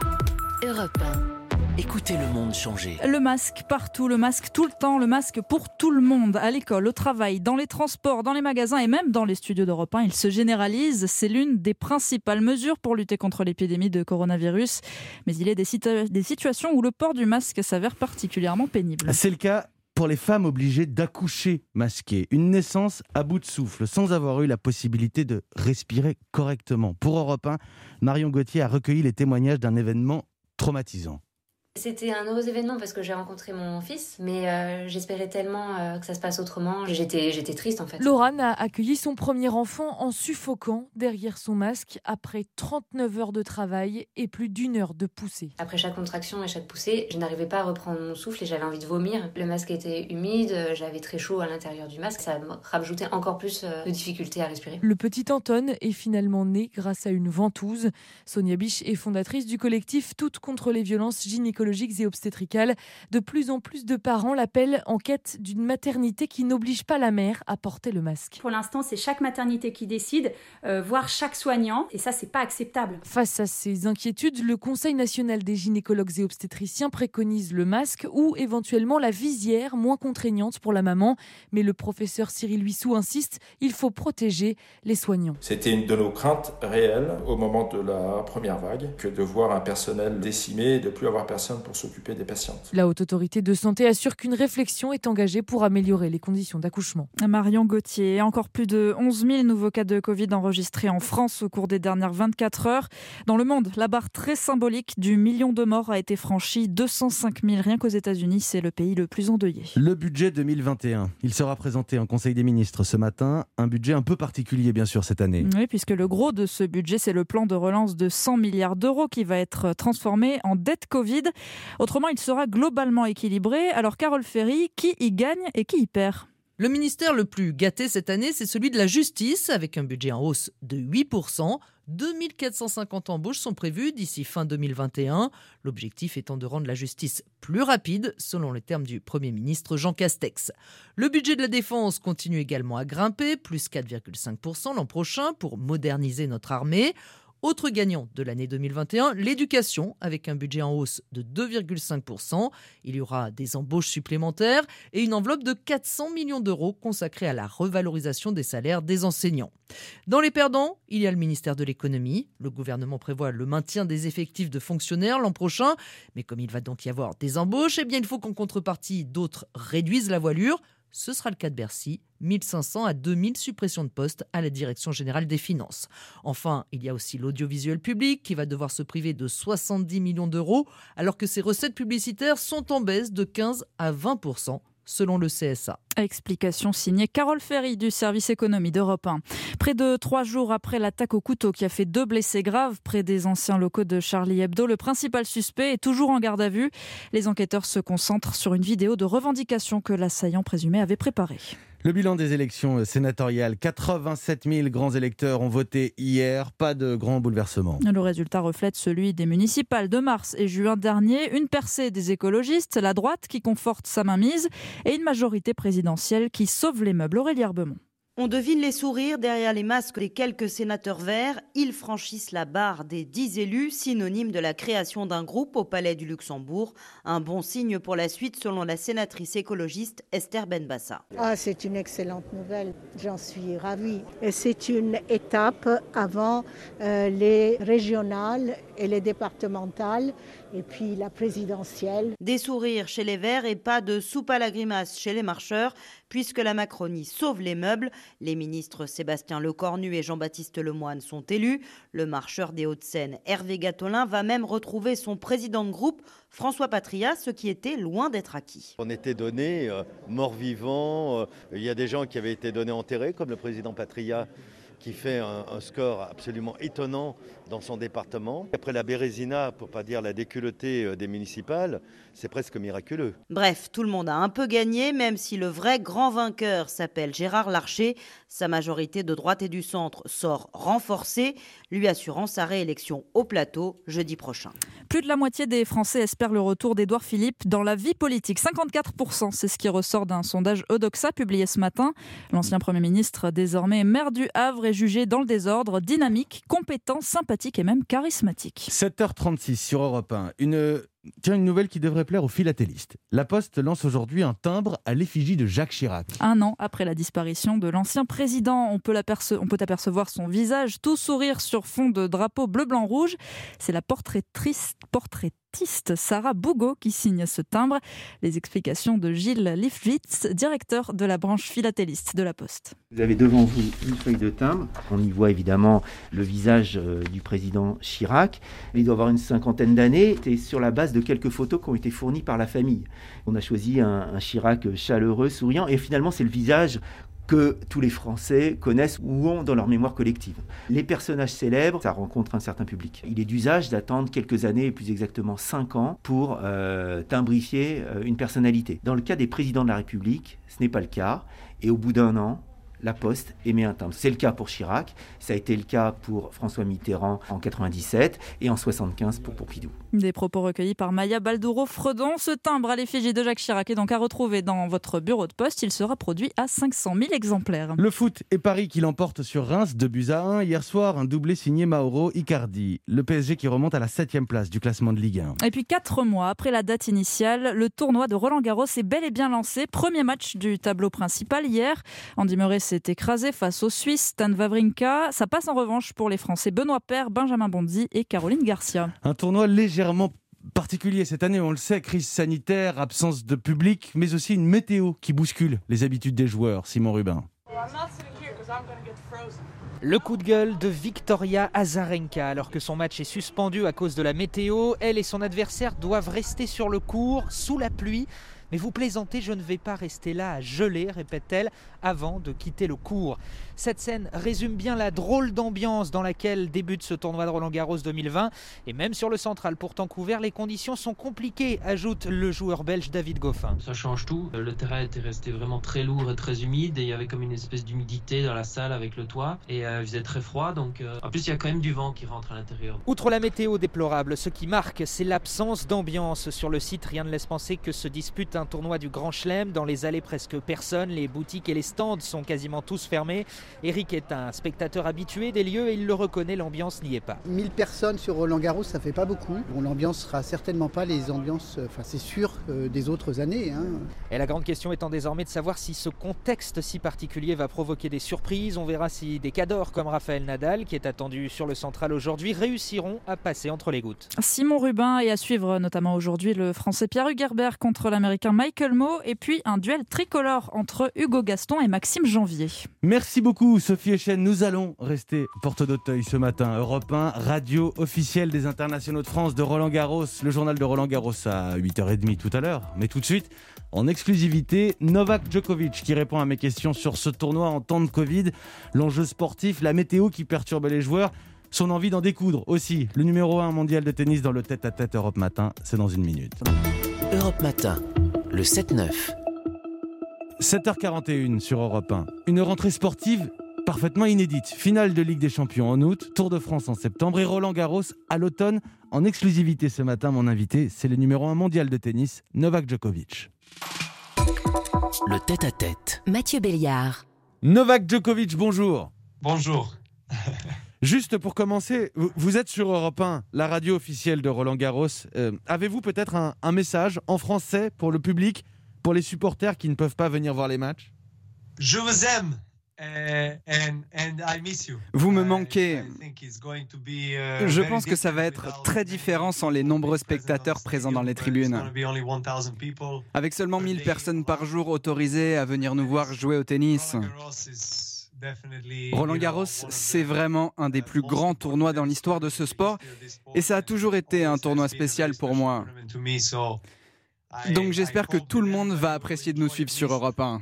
Europe 1. Écoutez le monde changer. Le masque partout, le masque tout le temps, le masque pour tout le monde, à l'école, au travail, dans les transports, dans les magasins et même dans les studios d'Europe 1. Il se généralise. C'est l'une des principales mesures pour lutter contre l'épidémie de coronavirus. Mais il y a des situations où le port du masque s'avère particulièrement pénible. C'est le cas pour les femmes obligées d'accoucher masquées. Une naissance à bout de souffle, sans avoir eu la possibilité de respirer correctement. Pour Europe 1, Marion Gauthier a recueilli les témoignages d'un événement traumatisant. C'était un heureux événement parce que j'ai rencontré mon fils, mais j'espérais tellement que ça se passe autrement. J'étais triste en fait. Laurane a accueilli son premier enfant en suffoquant derrière son masque après 39 heures de travail et plus d'1 heure de poussée. Après chaque contraction et chaque poussée, je n'arrivais pas à reprendre mon souffle et j'avais envie de vomir. Le masque était humide, j'avais très chaud à l'intérieur du masque. Ça rajoutait encore plus de difficultés à respirer. Le petit Anton est finalement né grâce à une ventouse. Sonia Biche est fondatrice du collectif Toutes contre les violences gynécologiques gynécologiques et obstétricales. De plus en plus de parents l'appellent en quête d'une maternité qui n'oblige pas la mère à porter le masque. Pour l'instant, c'est chaque maternité qui décide, voire chaque soignant, et ça, c'est pas acceptable. Face à ces inquiétudes, le Conseil national des gynécologues et obstétriciens préconise le masque ou éventuellement la visière moins contraignante pour la maman. Mais le professeur Cyril Huissou insiste, il faut protéger les soignants. C'était une de nos craintes réelles au moment de la première vague, que de voir un personnel décimé et de ne plus avoir personne pour s'occuper des patientes. La Haute Autorité de Santé assure qu'une réflexion est engagée pour améliorer les conditions d'accouchement. Marion Gauthier, encore plus de 11 000 nouveaux cas de Covid enregistrés en France au cours des dernières 24 heures. Dans le monde, la barre très symbolique du million de morts a été franchie, 205 000 rien qu'aux États-Unis, c'est le pays le plus endeuillé. Le budget 2021, il sera présenté en Conseil des ministres ce matin, un budget un peu particulier bien sûr cette année. Oui, puisque le gros de ce budget, c'est le plan de relance de 100 milliards d'euros qui va être transformé en dette Covid. Autrement, il sera globalement équilibré. Alors Carole Ferry, qui y gagne et qui y perd ? Le ministère le plus gâté cette année, c'est celui de la justice, avec un budget en hausse de 8%. 2450 embauches sont prévues d'ici fin 2021. L'objectif étant de rendre la justice plus rapide, selon les termes du Premier ministre Jean Castex. Le budget de la défense continue également à grimper, plus 4,5% l'an prochain pour moderniser notre armée. Autre gagnant de l'année 2021, l'éducation, avec un budget en hausse de 2,5%. Il y aura des embauches supplémentaires et une enveloppe de 400 millions d'euros consacrée à la revalorisation des salaires des enseignants. Dans les perdants, il y a le ministère de l'économie. Le gouvernement prévoit le maintien des effectifs de fonctionnaires l'an prochain. Mais comme il va donc y avoir des embauches, eh bien il faut qu'en contrepartie, d'autres réduisent la voilure. Ce sera le cas de Bercy, 1500 à 2000 suppressions de postes à la Direction générale des finances. Enfin, il y a aussi l'audiovisuel public qui va devoir se priver de 70 millions d'euros alors que ses recettes publicitaires sont en baisse de 15 à 20%. Selon le CSA. Explication signée Carole Ferry du service économie d'Europe 1. Près de 3 jours après l'attaque au couteau qui a fait 2 blessés graves près des anciens locaux de Charlie Hebdo, le principal suspect est toujours en garde à vue. Les enquêteurs se concentrent sur une vidéo de revendication que l'assaillant présumé avait préparée. Le bilan des élections sénatoriales, 87 000 grands électeurs ont voté hier, pas de grands bouleversements. Le résultat reflète celui des municipales de mars et juin dernier, une percée des écologistes, la droite qui conforte sa mainmise et une majorité présidentielle qui sauve les meubles. Aurélie Herbemont. On devine les sourires derrière les masques des quelques sénateurs verts. Ils franchissent la barre des 10 élus, synonyme de la création d'un groupe au Palais du Luxembourg. Un bon signe pour la suite, selon la sénatrice écologiste Esther Benbassa. C'est une excellente nouvelle, j'en suis ravie. Et c'est une étape avant les régionales et les départementales, et puis la présidentielle. Des sourires chez les Verts et pas de soupe à la grimace chez les marcheurs, puisque la Macronie sauve les meubles. Les ministres Sébastien Lecornu et Jean-Baptiste Lemoyne sont élus. Le marcheur des Hauts-de-Seine, Hervé Gatolin, va même retrouver son président de groupe, François Patria, ce qui était loin d'être acquis. On était donné mort-vivant. Il y a des gens qui avaient été donnés enterrés, comme le président Patria, qui fait un score absolument étonnant dans son département. Après la Bérésina, pour ne pas dire la déculottée des municipales, c'est presque miraculeux. Bref, tout le monde a un peu gagné, même si le vrai grand vainqueur s'appelle Gérard Larcher. Sa majorité de droite et du centre sort renforcée, lui assurant sa réélection au plateau jeudi prochain. Plus de la moitié des Français espèrent le retour d'Édouard Philippe dans la vie politique. 54%, c'est ce qui ressort d'un sondage Odoxa publié ce matin. L'ancien Premier ministre, désormais maire du Havre, est jugé dans le désordre, dynamique, compétent, sympathique et même charismatique. 7h36 sur Europe 1. Une nouvelle qui devrait plaire aux philatélistes. La Poste lance aujourd'hui un timbre à l'effigie de Jacques Chirac. 1 an après la disparition de l'ancien président, on peut apercevoir son visage tout sourire sur fond de drapeau bleu, blanc, rouge. C'est la portraitiste Sarah Bougot qui signe ce timbre. Les explications de Gilles Lifwitz, directeur de la branche philatéliste de la Poste. Vous avez devant vous une feuille de timbre. On y voit évidemment le visage du président Chirac. Il doit avoir une 50aine d'années. C'est sur la base de quelques photos qui ont été fournies par la famille. On a choisi un Chirac chaleureux, souriant, et finalement c'est le visage que tous les Français connaissent ou ont dans leur mémoire collective. Les personnages célèbres, ça rencontre un certain public. Il est d'usage d'attendre quelques années, plus exactement 5 ans, pour timbrifier une personnalité. Dans le cas des présidents de la République, ce n'est pas le cas. Et au bout d'1 an, la poste émet un timbre. C'est le cas pour Chirac, ça a été le cas pour François Mitterrand en 97 et en 75 pour Pompidou. Des propos recueillis par Maya Baldouro-Fredon. Ce timbre à l'effigie de Jacques Chirac est donc à retrouver dans votre bureau de poste. Il sera produit à 500 000 exemplaires. Le foot et Paris qui l'emporte sur Reims 2-1. Hier soir, un doublé signé Mauro Icardi. Le PSG qui remonte à la 7e place du classement de Ligue 1. Et puis 4 mois après la date initiale, le tournoi de Roland-Garros est bel et bien lancé. Premier match du tableau principal hier. Andy Murray s'est écrasé face aux Suisses, Stan Wawrinka. Ça passe en revanche pour les Français Benoît Paire, Benjamin Bonzi et Caroline Garcia. Un tournoi légèrement particulier cette année, on le sait, crise sanitaire, absence de public, mais aussi une météo qui bouscule les habitudes des joueurs. Simon Rubin. Le coup de gueule de Victoria Azarenka alors que son match est suspendu à cause de la météo. Elle et son adversaire doivent rester sur le court sous la pluie. Mais vous plaisantez, je ne vais pas rester là à geler, répète-t-elle, avant de quitter le court. Cette scène résume bien la drôle d'ambiance dans laquelle débute ce tournoi de Roland-Garros 2020. Et même sur le central pourtant couvert, les conditions sont compliquées, ajoute le joueur belge David Goffin. Ça change tout. Le terrain était resté vraiment très lourd et très humide. Et il y avait comme une espèce d'humidité dans la salle avec le toit. Et il faisait très froid. Donc, en plus, il y a quand même du vent qui rentre à l'intérieur. Outre la météo déplorable, ce qui marque, c'est l'absence d'ambiance. Sur le site, rien ne laisse penser que se dispute un tournoi du Grand Chelem. Dans les allées, presque personne. Les boutiques et les stands sont quasiment tous fermés. Eric est un spectateur habitué des lieux et il le reconnaît, l'ambiance n'y est pas. 1000 personnes sur Roland-Garros, ça fait pas beaucoup. Bon, l'ambiance sera certainement pas les ambiances, c'est sûr, des autres années. Et la grande question étant désormais de savoir si ce contexte si particulier va provoquer des surprises. On verra si des cadors comme Rafael Nadal, qui est attendu sur le central aujourd'hui, réussiront à passer entre les gouttes. Simon Rubin, et à suivre notamment aujourd'hui le Français Pierre Hugerbert contre l'Américain Michael Mmoh, et puis un duel tricolore entre Hugo Gaston et Maxime Janvier. Merci beaucoup Sophie Echen. Nous allons rester porte d'Auteuil ce matin. Europe 1, radio officielle des internationaux de France de Roland-Garros. Le journal de Roland-Garros à 8h30 tout à l'heure. Mais tout de suite, en exclusivité, Novak Djokovic qui répond à mes questions sur ce tournoi en temps de Covid, l'enjeu sportif, la météo qui perturbe les joueurs, son envie d'en découdre aussi. Le numéro 1 mondial de tennis dans le tête-à-tête Europe Matin, c'est dans une minute. Europe Matin, le 7-9. 7h41 sur Europe 1. Une rentrée sportive parfaitement inédite. Finale de Ligue des Champions en août, Tour de France en septembre et Roland-Garros à l'automne. En exclusivité ce matin, mon invité, c'est le numéro 1 mondial de tennis, Novak Djokovic. Le tête-à-tête. Mathieu Béliard. Novak Djokovic, bonjour. Bonjour. Juste pour commencer, vous êtes sur Europe 1, la radio officielle de Roland-Garros. Avez-vous peut-être un message en français pour le public, pour les supporters qui ne peuvent pas venir voir les matchs? Je vous aime. And I miss you. Vous me manquez. Je pense que ça va être très différent sans les nombreux spectateurs présents dans les tribunes. Avec seulement 1000 personnes par jour autorisées à venir nous voir jouer au tennis. Roland-Garros, c'est vraiment un des plus grands tournois dans l'histoire de ce sport et ça a toujours été un tournoi spécial pour moi. Donc j'espère que tout le monde va apprécier de nous suivre sur Europe 1.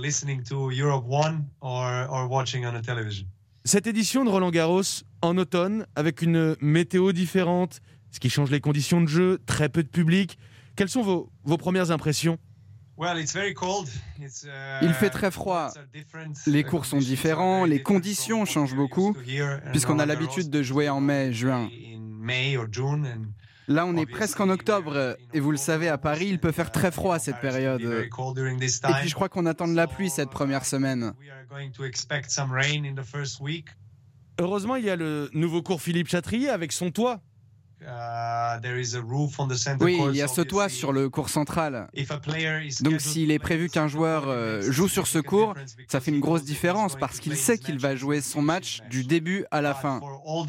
Cette édition de Roland-Garros en automne, avec une météo différente, ce qui change les conditions de jeu, très peu de public. Quelles sont vos premières impressions ? Il fait très froid. Les cours sont différents, les conditions changent beaucoup, puisqu'on a l'habitude de jouer en mai, juin. Là, on est presque en octobre, et vous le savez, à Paris, il peut faire très froid à cette période. Et puis, je crois qu'on attend de la pluie cette première semaine. Heureusement, il y a le nouveau cours Philippe Chatrier avec son toit. Oui, il y a ce toit sur le court central. Donc s'il est prévu qu'un joueur joue sur ce court, ça fait une grosse différence parce qu'il sait qu'il va jouer son match du début à la fin.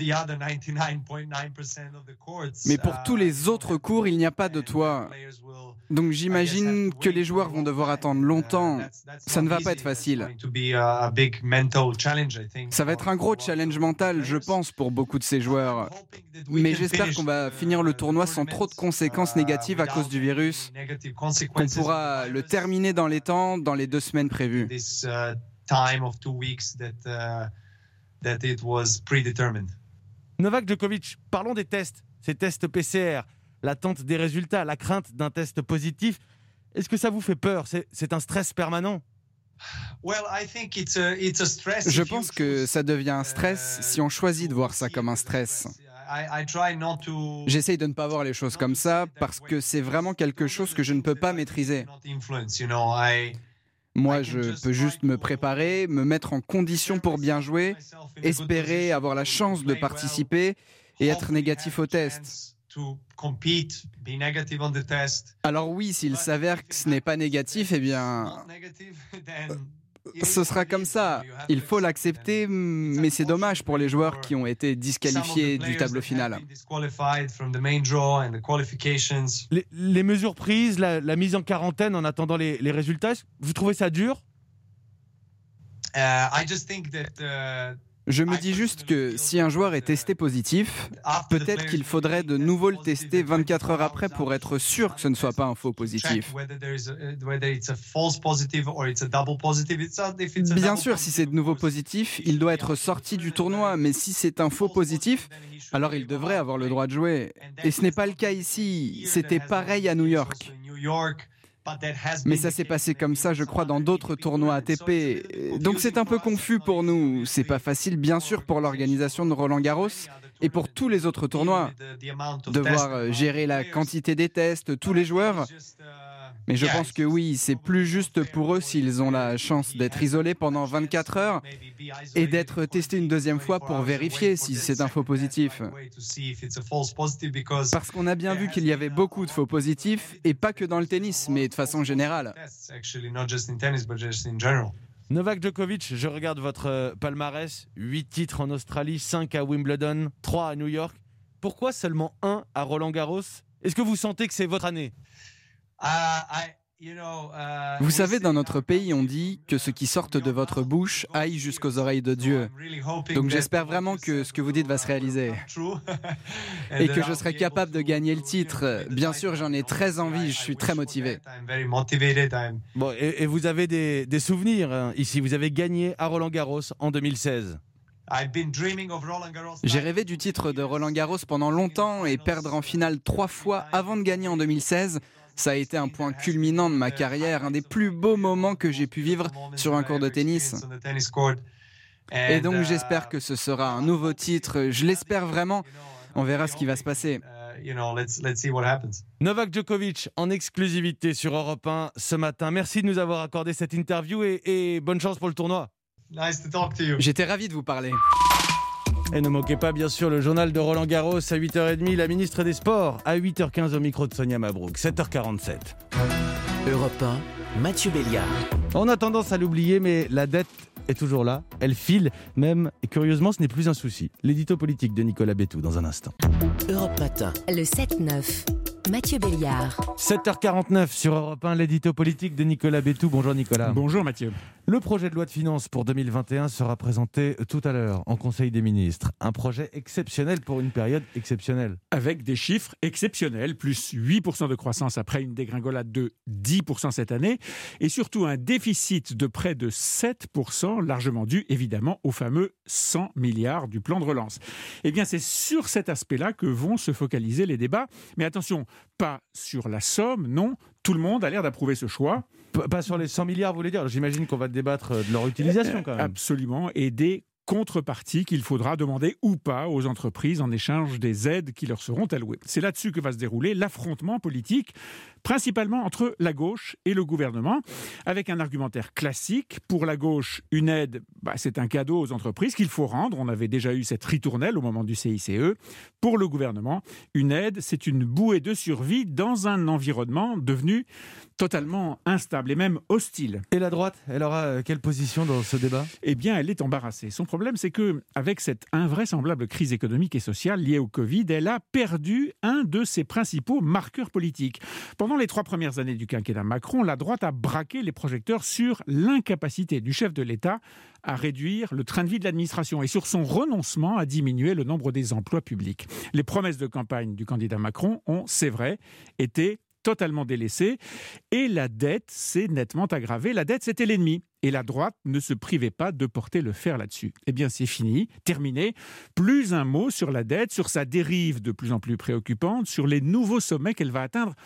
Mais pour tous les autres courts, il n'y a pas de toit. Donc j'imagine que les joueurs vont devoir attendre longtemps. Ça ne va pas être facile. Ça va être un gros challenge mental, je pense, pour beaucoup de ces joueurs. Mais j'espère qu'on va finir le tournoi sans trop de conséquences négatives à cause du virus, qu'on pourra le terminer dans les temps, dans les 2 semaines prévues. Novak Djokovic, parlons des tests, ces tests PCR, l'attente des résultats, la crainte d'un test positif. Est-ce que ça vous fait peur ? C'est un stress permanent ? Je pense que ça devient un stress si on choisit de voir ça comme un stress. J'essaye de ne pas voir les choses comme ça parce que c'est vraiment quelque chose que je ne peux pas maîtriser. Moi, je peux juste me préparer, me mettre en condition pour bien jouer, espérer avoir la chance de participer et être négatif au test. Alors oui, s'il s'avère que ce n'est pas négatif, eh bien, ce sera comme ça. Il faut l'accepter, mais c'est dommage pour les joueurs qui ont été disqualifiés du tableau final. Les mesures prises, la mise en quarantaine en attendant les résultats, vous trouvez ça dur ? Je me dis juste que si un joueur est testé positif, peut-être qu'il faudrait de nouveau le tester 24 heures après pour être sûr que ce ne soit pas un faux positif. Bien sûr, si c'est de nouveau positif, il doit être sorti du tournoi, mais si c'est un faux positif, alors il devrait avoir le droit de jouer. Et ce n'est pas le cas ici, c'était pareil à New York. Mais ça s'est passé comme ça, je crois, dans d'autres tournois ATP. Donc c'est un peu confus pour nous. C'est pas facile, bien sûr, pour l'organisation de Roland-Garros et pour tous les autres tournois. Devoir gérer la quantité des tests, tous les joueurs. Mais je pense que oui, c'est plus juste pour eux s'ils ont la chance d'être isolés pendant 24 heures et d'être testés une deuxième fois pour vérifier si c'est un faux positif. Parce qu'on a bien vu qu'il y avait beaucoup de faux positifs, et pas que dans le tennis, mais de façon générale. Novak Djokovic, je regarde votre palmarès, 8 titres en Australie, 5 à Wimbledon, 3 à New York. Pourquoi seulement 1 à Roland-Garros ? Est-ce que vous sentez que c'est votre année ? Vous savez, dans notre pays, on dit que ce qui sorte de votre bouche aille jusqu'aux oreilles de Dieu. Donc j'espère vraiment que ce que vous dites va se réaliser. Et que je serai capable de gagner le titre. Bien sûr, j'en ai très envie, je suis très motivé. Bon, et vous avez des souvenirs ici. Vous avez gagné à Roland-Garros en 2016. J'ai rêvé du titre de Roland-Garros pendant longtemps et perdre en finale 3 fois avant de gagner en 2016. Ça a été un point culminant de ma carrière, un des plus beaux moments que j'ai pu vivre sur un court de tennis. Et donc j'espère que ce sera un nouveau titre, je l'espère vraiment. On verra ce qui va se passer. Novak Djokovic en exclusivité sur Europe 1 ce matin. Merci de nous avoir accordé cette interview et bonne chance pour le tournoi. J'étais ravi de vous parler. Et ne manquez pas, bien sûr, le journal de Roland-Garros à 8h30, la ministre des Sports à 8h15 au micro de Sonia Mabrouk, 7h47. Europe 1, Mathieu Béliard. On a tendance à l'oublier, mais la dette est toujours là, elle file, même, et curieusement, ce n'est plus un souci. L'édito politique de Nicolas Bétou, dans un instant. Europe Matin. Le 7-9. Mathieu Béliard. 7h49 sur Europe 1, l'édito politique de Nicolas Bétou. Bonjour Nicolas. Bonjour Mathieu. Le projet de loi de finances pour 2021 sera présenté tout à l'heure en Conseil des ministres. Un projet exceptionnel pour une période exceptionnelle. Avec des chiffres exceptionnels, plus 8% de croissance après une dégringolade de 10% cette année, et surtout un déficit de près de 7%, largement dû évidemment au fameux 100 milliards du plan de relance. Eh bien c'est sur cet aspect-là que vont se focaliser les débats. Mais attention, pas sur la somme, non. Tout le monde a l'air d'approuver ce choix. Pas sur les 100 milliards, vous voulez dire ? J'imagine qu'on va débattre de leur utilisation quand même. Absolument, et des contreparties qu'il faudra demander ou pas aux entreprises en échange des aides qui leur seront allouées. C'est là-dessus que va se dérouler l'affrontement politique, principalement entre la gauche et le gouvernement, avec un argumentaire classique. Pour la gauche, une aide, c'est un cadeau aux entreprises qu'il faut rendre. On avait déjà eu cette ritournelle au moment du CICE. Pour le gouvernement, une aide, c'est une bouée de survie dans un environnement devenu totalement instable et même hostile. Et la droite, elle aura quelle position dans ce débat ? Eh bien, elle est embarrassée. Son problème, c'est qu'avec cette invraisemblable crise économique et sociale liée au Covid, elle a perdu un de ses principaux marqueurs politiques. Pendant les 3 premières années du quinquennat Macron, la droite a braqué les projecteurs sur l'incapacité du chef de l'État à réduire le train de vie de l'administration et sur son renoncement à diminuer le nombre des emplois publics. Les promesses de campagne du candidat Macron ont, c'est vrai, été totalement délaissée et la dette s'est nettement aggravée. La dette, c'était l'ennemi. Et la droite ne se privait pas de porter le fer là-dessus. Eh bien, c'est fini, terminé. Plus un mot sur la dette, sur sa dérive de plus en plus préoccupante, sur les nouveaux sommets qu'elle va atteindre,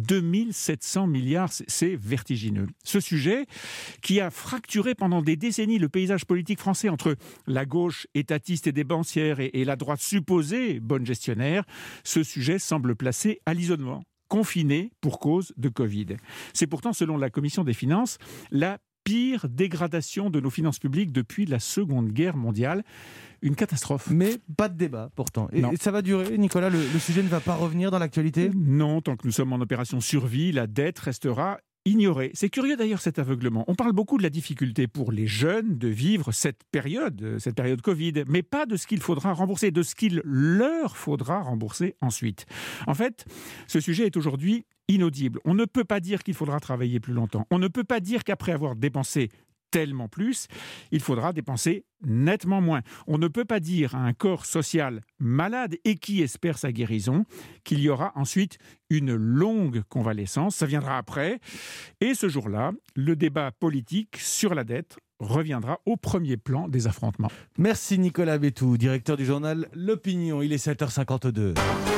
2700 milliards, c'est vertigineux. Ce sujet qui a fracturé pendant des décennies le paysage politique français entre la gauche étatiste et dépensière et la droite supposée bonne gestionnaire, ce sujet semble placé à l'isolement, confiné pour cause de Covid. C'est pourtant, selon la Commission des finances, la pire dégradation de nos finances publiques depuis la Seconde Guerre mondiale. Une catastrophe. Mais pas de débat pourtant. Et ça va durer, Nicolas, le sujet ne va pas revenir dans l'actualité ? Non, tant que nous sommes en opération survie, la dette restera ignorée. C'est curieux d'ailleurs cet aveuglement. On parle beaucoup de la difficulté pour les jeunes de vivre cette période Covid, mais pas de ce qu'il faudra rembourser, de ce qu'il leur faudra rembourser ensuite. En fait, ce sujet est aujourd'hui inaudible. On ne peut pas dire qu'il faudra travailler plus longtemps. On ne peut pas dire qu'après avoir dépensé tellement plus, il faudra dépenser nettement moins. On ne peut pas dire à un corps social malade et qui espère sa guérison qu'il y aura ensuite une longue convalescence. Ça viendra après. Et ce jour-là, le débat politique sur la dette reviendra au premier plan des affrontements. Merci Nicolas Bétou, directeur du journal L'Opinion. Il est 7h52.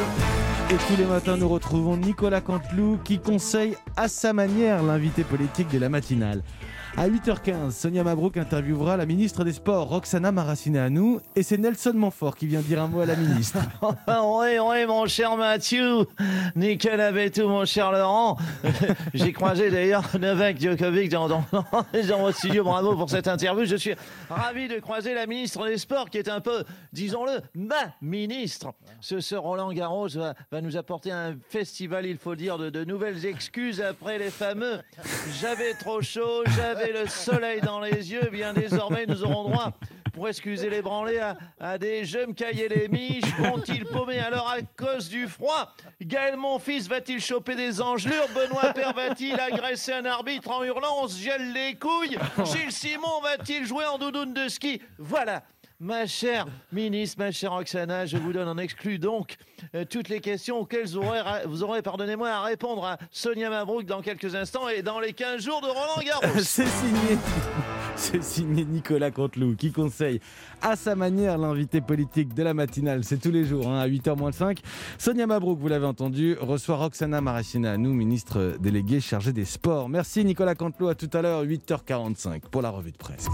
Et tous les matins, nous retrouvons Nicolas Canteloup qui conseille à sa manière l'invité politique de la matinale. À 8h15, Sonia Mabrouk interviewera la ministre des Sports, Roxana Maracineanu, et c'est Nelson Montfort qui vient dire un mot à la ministre. Oui, mon cher Mathieu, Nicolas Bétou, mon cher Laurent. J'ai croisé d'ailleurs Novak Djokovic dans mon studio. Bravo pour cette interview. Je suis ravi de croiser la ministre des Sports, qui est un peu, disons-le, ma ministre. Ce Roland Garros va nous apporter un festival, il faut dire, de nouvelles excuses après les fameux « j'avais trop chaud, j'avais le soleil dans les yeux ». Bien désormais, nous aurons droit, pour excuser les branlés, à des « je me caillais les miches ». Vont-ils paumer alors à cause du froid? Gaël Monfils va-t-il choper des engelures? Benoît Paire va-t-il agresser un arbitre en hurlant « on se gèle les couilles ». Gilles Simon va-t-il jouer en doudoune de ski? Voilà. Ma chère ministre, ma chère Roxana, je vous donne en exclu donc toutes les questions auxquelles vous aurez, pardonnez-moi, à répondre à Sonia Mabrouk dans quelques instants et dans les 15 jours de Roland Garros. C'est signé Nicolas Canteloup qui conseille à sa manière l'invité politique de la matinale. C'est tous les jours à 8h-5. Sonia Mabrouk, vous l'avez entendu, reçoit Roxana Maracineanu, ministre déléguée chargée des sports. Merci Nicolas Canteloup, à tout à l'heure, 8h45 pour la revue de presse.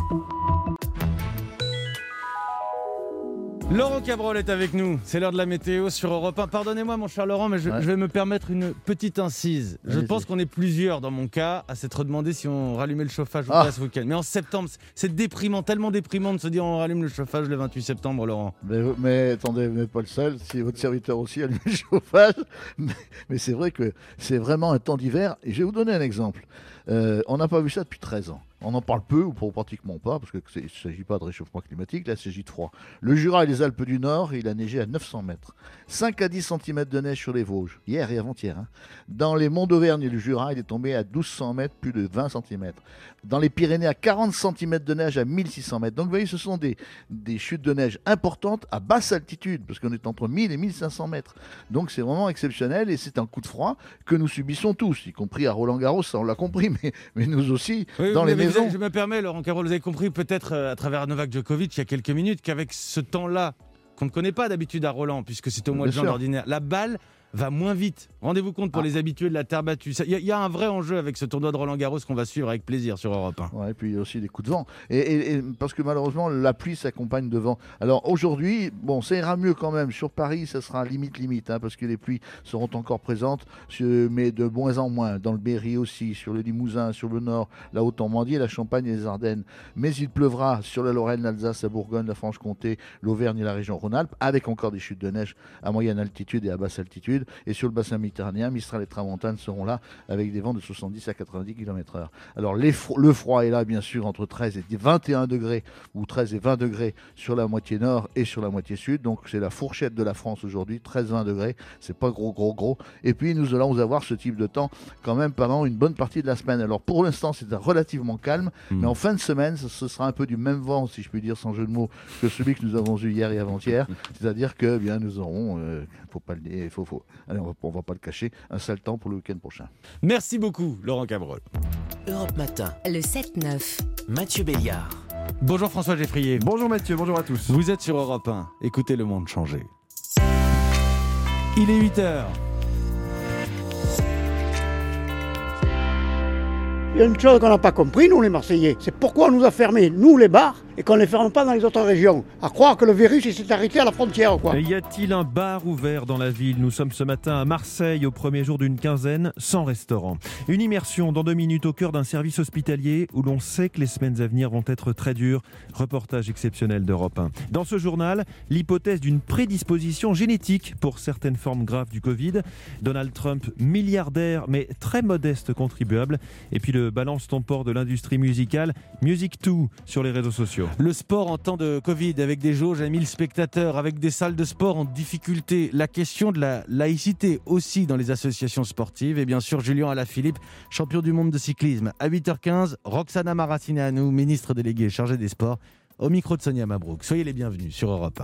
Laurent Cabrol est avec nous, c'est l'heure de la météo sur Europe 1. Pardonnez-moi mon cher Laurent, mais je vais me permettre une petite incise. Je pense qu'on est plusieurs dans mon cas à s'être demandé si on rallumait le chauffage ou pas ce week-end. Mais en septembre, c'est déprimant, tellement déprimant de se dire on rallume le chauffage le 28 septembre, Laurent. Mais attendez, vous n'êtes pas le seul, si votre serviteur aussi allume le chauffage. Mais c'est vrai que c'est vraiment un temps d'hiver. Et je vais vous donner un exemple. On n'a pas vu ça depuis 13 ans. On en parle peu ou pratiquement pas, parce qu'il ne s'agit pas de réchauffement climatique, là il s'agit de froid. Le Jura et les Alpes du Nord, il a neigé à 900 mètres. 5 à 10 cm de neige sur les Vosges, hier et avant-hier. Dans les monts d'Auvergne et du Jura, il est tombé à 1200 mètres, plus de 20 cm. Dans les Pyrénées, à 40 cm de neige à 1600 mètres. Donc vous voyez, ce sont des chutes de neige importantes à basse altitude, parce qu'on est entre 1000 et 1500 mètres. Donc c'est vraiment exceptionnel et c'est un coup de froid que nous subissons tous, y compris à Roland-Garros, ça on l'a compris, mais nous aussi, dans les maisons. Je me permets, Laurent Cabrol, vous avez compris peut-être à travers Novak Djokovic il y a quelques minutes qu'avec ce temps-là, qu'on ne connaît pas d'habitude à Roland, puisque c'est au mois de juin d'ordinaire, la balle va moins vite. Rendez-vous compte pour les habitués de la terre battue. Il y a un vrai enjeu avec ce tournoi de Roland-Garros qu'on va suivre avec plaisir sur Europe 1. Ouais, et puis il y a aussi des coups de vent. Et parce que malheureusement, la pluie s'accompagne de vent. Alors aujourd'hui, bon, ça ira mieux quand même. Sur Paris, ça sera limite, parce que les pluies seront encore présentes, mais de moins en moins. Dans le Berry aussi, sur le Limousin, sur le Nord, la Haute-Normandie, la Champagne et les Ardennes. Mais il pleuvra sur la Lorraine, l'Alsace, la Bourgogne, la Franche-Comté, l'Auvergne et la région Rhône-Alpes, avec encore des chutes de neige à moyenne altitude et à basse altitude. Et sur le bassin méditerranéen, Mistral et Tramontane seront là avec des vents de 70 à 90 km/h. Alors le froid est là bien sûr entre 13 et 21 degrés ou 13 et 20 degrés sur la moitié nord et sur la moitié sud. Donc c'est la fourchette de la France aujourd'hui, 13-20 degrés. C'est pas gros. Et puis nous allons avoir ce type de temps quand même pendant une bonne partie de la semaine. Alors pour l'instant c'est relativement calme, mais en fin de semaine ce sera un peu du même vent, si je puis dire sans jeu de mots, que celui que nous avons eu hier et avant-hier. C'est-à-dire que bien nous aurons, faut pas le dire, allez, on va pas le cacher, un sale temps pour le week-end prochain. Merci beaucoup, Laurent Cabrol. Europe Matin. Le 7-9. Mathieu Béliard. Bonjour François Geffrier. Bonjour Mathieu, bonjour à tous. Vous êtes sur Europe 1. Écoutez le monde changer. Il est 8h. Il y a une chose qu'on n'a pas compris, nous les Marseillais, c'est pourquoi on nous a fermés, nous les bars, et qu'on ne les ferme pas dans les autres régions. À croire que le virus il s'est arrêté à la frontière, quoi. Y a-t-il un bar ouvert dans la ville ? Nous sommes ce matin à Marseille, au premier jour d'une quinzaine, sans restaurant. Une immersion dans 2 minutes au cœur d'un service hospitalier où l'on sait que les semaines à venir vont être très dures. Reportage exceptionnel d'Europe 1. Dans ce journal, l'hypothèse d'une prédisposition génétique pour certaines formes graves du Covid. Donald Trump, milliardaire mais très modeste contribuable. Et puis le balance ton port de l'industrie musicale, Music 2 sur les réseaux sociaux. Le sport en temps de Covid, avec des jauges à 1000 spectateurs, avec des salles de sport en difficulté, la question de la laïcité aussi dans les associations sportives, et bien sûr Julien Alaphilippe, champion du monde de cyclisme. À 8h15, Roxana Maracineanu, ministre déléguée chargée des sports, au micro de Sonia Mabrouk. Soyez les bienvenus sur Europe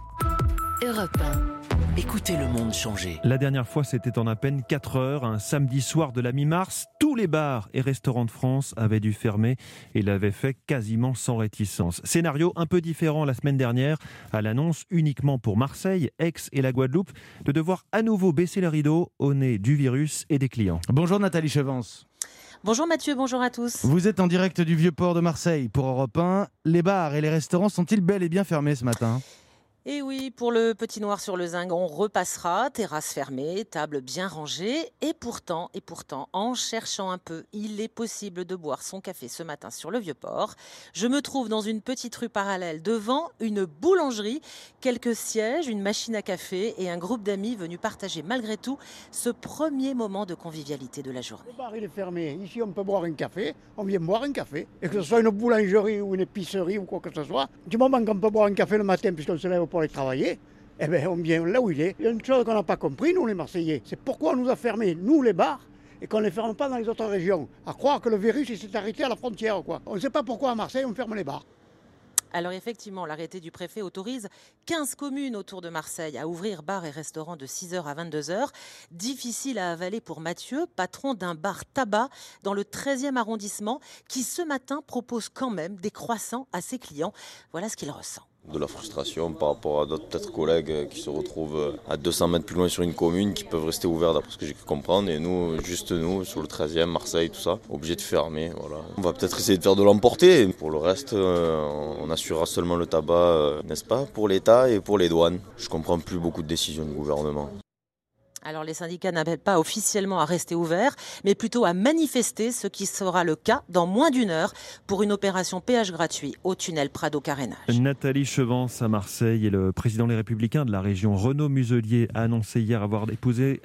1. Europe 1. Écoutez le monde changer. La dernière fois, c'était en à peine 4 heures, un samedi soir de la mi-mars. Tous les bars et restaurants de France avaient dû fermer et l'avaient fait quasiment sans réticence. Scénario un peu différent la semaine dernière, à l'annonce uniquement pour Marseille, Aix et la Guadeloupe, de devoir à nouveau baisser le rideau au nez du virus et des clients. Bonjour Nathalie Chevance. Bonjour Mathieu, bonjour à tous. Vous êtes en direct du Vieux-Port de Marseille pour Europe 1. Les bars et les restaurants sont-ils bel et bien fermés ce matin ? Et oui, pour le Petit Noir sur le Zinc, on repassera, terrasse fermée, table bien rangée. Et pourtant, en cherchant un peu, il est possible de boire son café ce matin sur le Vieux-Port. Je me trouve dans une petite rue parallèle devant une boulangerie, quelques sièges, une machine à café et un groupe d'amis venus partager malgré tout ce premier moment de convivialité de la journée. Le bar il est fermé, ici on peut boire un café, on vient boire un café. Et que ce soit une boulangerie ou une épicerie ou quoi que ce soit, du moment qu'on peut boire un café le matin puisqu'on se lève pour aller travailler, eh bien on vient là où il est. Il y a une chose qu'on n'a pas compris, nous les Marseillais, c'est pourquoi on nous a fermés, nous les bars, et qu'on ne les ferme pas dans les autres régions. À croire que le virus il s'est arrêté à la frontière, quoi. On ne sait pas pourquoi à Marseille on ferme les bars. Alors effectivement, l'arrêté du préfet autorise 15 communes autour de Marseille à ouvrir bars et restaurants de 6h à 22h. Difficile à avaler pour Mathieu, patron d'un bar tabac dans le 13e arrondissement, qui ce matin propose quand même des croissants à ses clients. Voilà ce qu'il ressent. De la frustration par rapport à d'autres peut-être collègues qui se retrouvent à 200 mètres plus loin sur une commune qui peuvent rester ouverts d'après ce que j'ai pu comprendre, et nous, juste nous, sur le 13e, Marseille, tout ça, obligés de fermer. Voilà. On va peut-être essayer de faire de l'emporter. Pour le reste, on assurera seulement le tabac, n'est-ce pas, pour l'État et pour les douanes. Je comprends plus beaucoup de décisions du gouvernement. Alors les syndicats n'appellent pas officiellement à rester ouverts, mais plutôt à manifester, ce qui sera le cas dans moins d'une heure pour une opération péage gratuit au tunnel Prado-Carénage. Nathalie Chevance à Marseille et le président des Républicains de la région, Renaud Muselier, a annoncé hier avoir déposé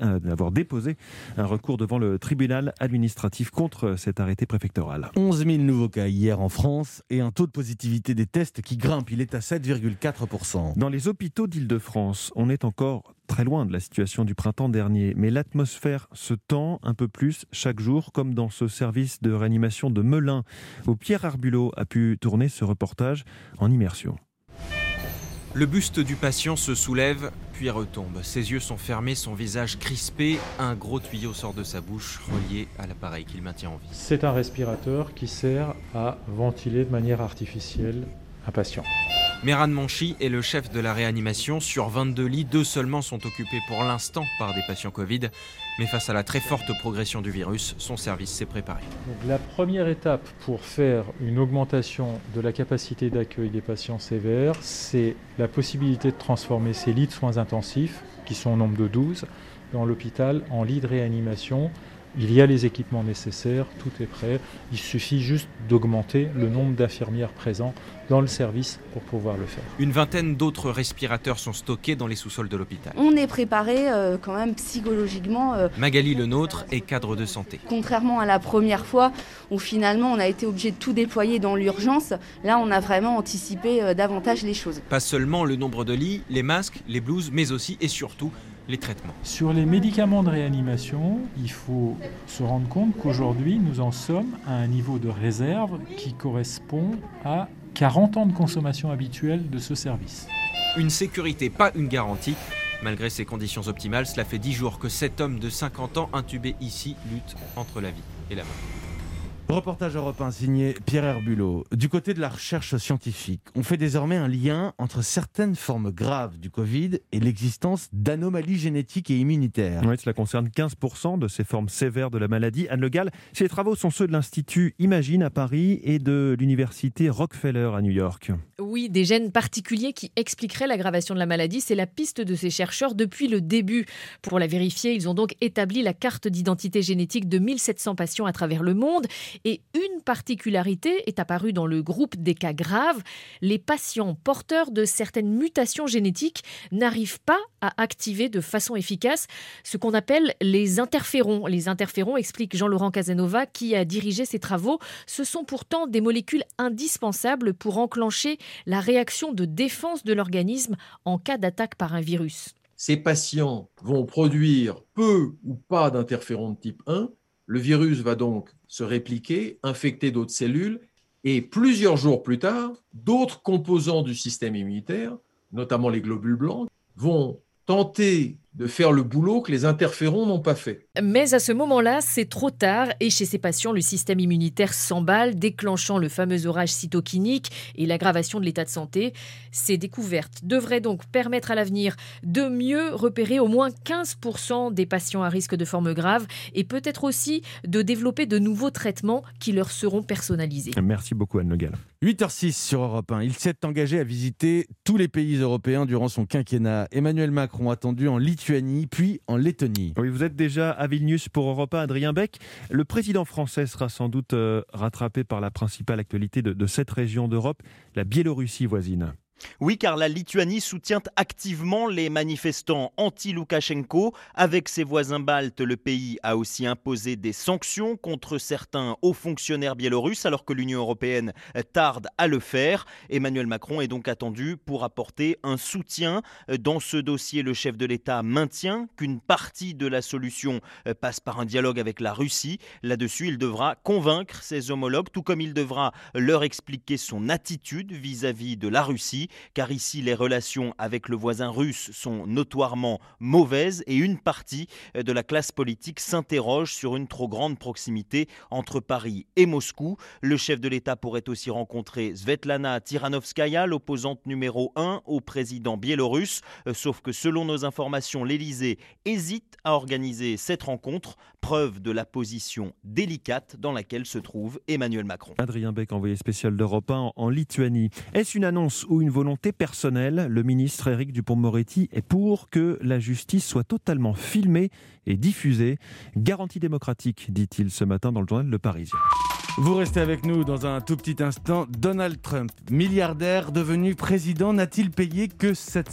un recours devant le tribunal administratif contre cet arrêté préfectoral. 11 000 nouveaux cas hier en France et un taux de positivité des tests qui grimpe, il est à 7,4%. Dans les hôpitaux d'Île-de-France, on est encore très loin de la situation du printemps dernier, mais l'atmosphère se tend un peu plus chaque jour, comme dans ce service de réanimation de Melun, où Pierre Arbulot a pu tourner ce reportage en immersion. Le buste du patient se soulève, puis retombe. Ses yeux sont fermés, son visage crispé. Un gros tuyau sort de sa bouche, relié à l'appareil qu'il maintient en vie. C'est un respirateur qui sert à ventiler de manière artificielle un patient. Mehran Monchi est le chef de la réanimation. Sur 22 lits, 2 seulement sont occupés pour l'instant par des patients Covid. Mais face à la très forte progression du virus, son service s'est préparé. Donc, la première étape pour faire une augmentation de la capacité d'accueil des patients sévères, c'est la possibilité de transformer ces lits de soins intensifs, qui sont au nombre de 12, dans l'hôpital en lits de réanimation. Il y a les équipements nécessaires, tout est prêt. Il suffit juste d'augmenter le nombre d'infirmières présents dans le service pour pouvoir le faire. Une vingtaine d'autres respirateurs sont stockés dans les sous-sols de l'hôpital. On est préparé quand même psychologiquement. Magali Lenôtre est cadre de santé. Contrairement à la première fois où finalement on a été obligé de tout déployer dans l'urgence, là on a vraiment anticipé davantage les choses. Pas seulement le nombre de lits, les masques, les blouses, mais aussi et surtout les traitements. Sur les médicaments de réanimation, il faut se rendre compte qu'aujourd'hui, nous en sommes à un niveau de réserve qui correspond à 40 ans de consommation habituelle de ce service. Une sécurité, pas une garantie. Malgré ces conditions optimales, cela fait 10 jours que 7 hommes de 50 ans intubés ici luttent entre la vie et la mort. Reportage Europe 1 signé Pierre Herbulot. Du côté de la recherche scientifique, on fait désormais un lien entre certaines formes graves du Covid et l'existence d'anomalies génétiques et immunitaires. Oui, cela concerne 15% de ces formes sévères de la maladie. Anne Le Gall, ces travaux sont ceux de l'Institut Imagine à Paris et de l'Université Rockefeller à New York. Oui, des gènes particuliers qui expliqueraient l'aggravation de la maladie, c'est la piste de ces chercheurs depuis le début. Pour la vérifier, ils ont donc établi la carte d'identité génétique de 1700 patients à travers le monde. Et une particularité est apparue dans le groupe des cas graves. Les patients porteurs de certaines mutations génétiques n'arrivent pas à activer de façon efficace ce qu'on appelle les interférons. Les interférons, explique Jean-Laurent Casanova, qui a dirigé ces travaux, ce sont pourtant des molécules indispensables pour enclencher la réaction de défense de l'organisme en cas d'attaque par un virus. Ces patients vont produire peu ou pas d'interférons de type 1. Le virus va donc se répliquer, infecter d'autres cellules, et plusieurs jours plus tard, d'autres composants du système immunitaire, notamment les globules blancs, vont tenter de faire le boulot que les interférons n'ont pas fait. Mais à ce moment-là, c'est trop tard et chez ces patients, le système immunitaire s'emballe, déclenchant le fameux orage cytokinique et l'aggravation de l'état de santé. Ces découvertes devraient donc permettre à l'avenir de mieux repérer au moins 15% des patients à risque de forme grave et peut-être aussi de développer de nouveaux traitements qui leur seront personnalisés. Merci beaucoup Anne Le Gall. 8h06 sur Europe 1. Il s'est engagé à visiter tous les pays européens durant son quinquennat. Emmanuel Macron attendu en Lituanie, puis en Lettonie. Oui, vous êtes déjà à Vilnius pour Europe 1, Adrien Beck. Le président français sera sans doute rattrapé par la principale actualité de cette région d'Europe, la Biélorussie voisine. Oui, car la Lituanie soutient activement les manifestants anti-Loukachenko. Avec ses voisins baltes, le pays a aussi imposé des sanctions contre certains hauts fonctionnaires biélorusses, alors que l'Union européenne tarde à le faire. Emmanuel Macron est donc attendu pour apporter un soutien. Dans ce dossier, le chef de l'État maintient qu'une partie de la solution passe par un dialogue avec la Russie. Là-dessus, il devra convaincre ses homologues, tout comme il devra leur expliquer son attitude vis-à-vis de la Russie. Car ici, les relations avec le voisin russe sont notoirement mauvaises et une partie de la classe politique s'interroge sur une trop grande proximité entre Paris et Moscou. Le chef de l'État pourrait aussi rencontrer Svetlana Tikhanovskaya, l'opposante numéro 1 au président biélorusse. Sauf que selon nos informations, l'Élysée hésite à organiser cette rencontre, preuve de la position délicate dans laquelle se trouve Emmanuel Macron. Adrien Beck, envoyé spécial d'Europe 1 en Lituanie. Est-ce une annonce ou une volonté personnelle? Le ministre Éric Dupond-Moretti est pour que la justice soit totalement filmée et diffusée. Garantie démocratique, dit-il ce matin dans le journal Le Parisien. Vous restez avec nous dans un tout petit instant. Donald Trump, milliardaire devenu président, n'a-t-il payé que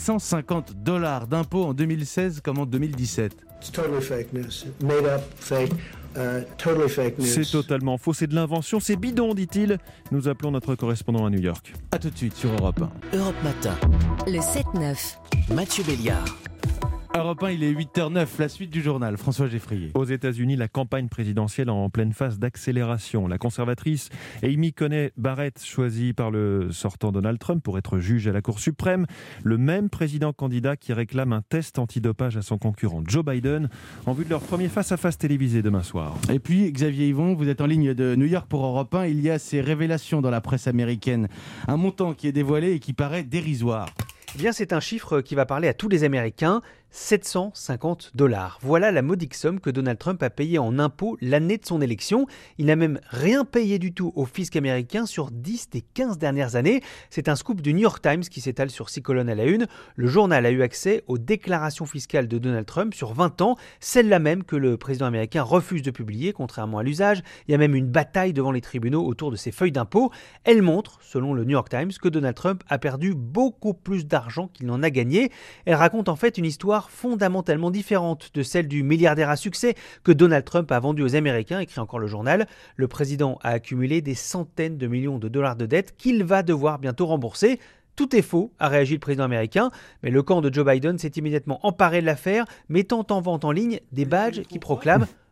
$750 d'impôts en 2016 comme en 2017? It's totally fake news. Made up, fake. Totally fake news. C'est totalement faux, c'est de l'invention, c'est bidon, dit-il. Nous appelons notre correspondant à New York. A tout de suite sur Europe 1. Europe Matin. Le 7-9. Mathieu Béliard. Europe 1, il est 8h09, la suite du journal. François Geffrier. Aux États-Unis, la campagne présidentielle en pleine phase d'accélération. La conservatrice Amy Coney Barrett, choisie par le sortant Donald Trump pour être juge à la Cour suprême, le même président candidat qui réclame un test antidopage à son concurrent Joe Biden en vue de leur premier face-à-face télévisé demain soir. Et puis, Xavier Yvon, vous êtes en ligne de New York pour Europe 1. Il y a ces révélations dans la presse américaine. Un montant qui est dévoilé et qui paraît dérisoire. Eh bien, c'est un chiffre qui va parler à tous les Américains. $750. Voilà la modique somme que Donald Trump a payée en impôts l'année de son élection. Il n'a même rien payé du tout au fisc américain sur 10 des 15 dernières années. C'est un scoop du New York Times qui s'étale sur 6 colonnes à la une. Le journal a eu accès aux déclarations fiscales de Donald Trump sur 20 ans, celles-là même que le président américain refuse de publier, contrairement à l'usage. Il y a même une bataille devant les tribunaux autour de ces feuilles d'impôts. Elles montrent, selon le New York Times, que Donald Trump a perdu beaucoup plus d'argent qu'il n'en a gagné. Elle raconte en fait une histoire fondamentalement différente de celle du milliardaire à succès que Donald Trump a vendu aux Américains, écrit encore le journal. Le président a accumulé des centaines de millions de dollars de dettes qu'il va devoir bientôt rembourser. Tout est faux, a réagi le président américain, mais le camp de Joe Biden s'est immédiatement emparé de l'affaire, mettant en vente en ligne des badges qui proclament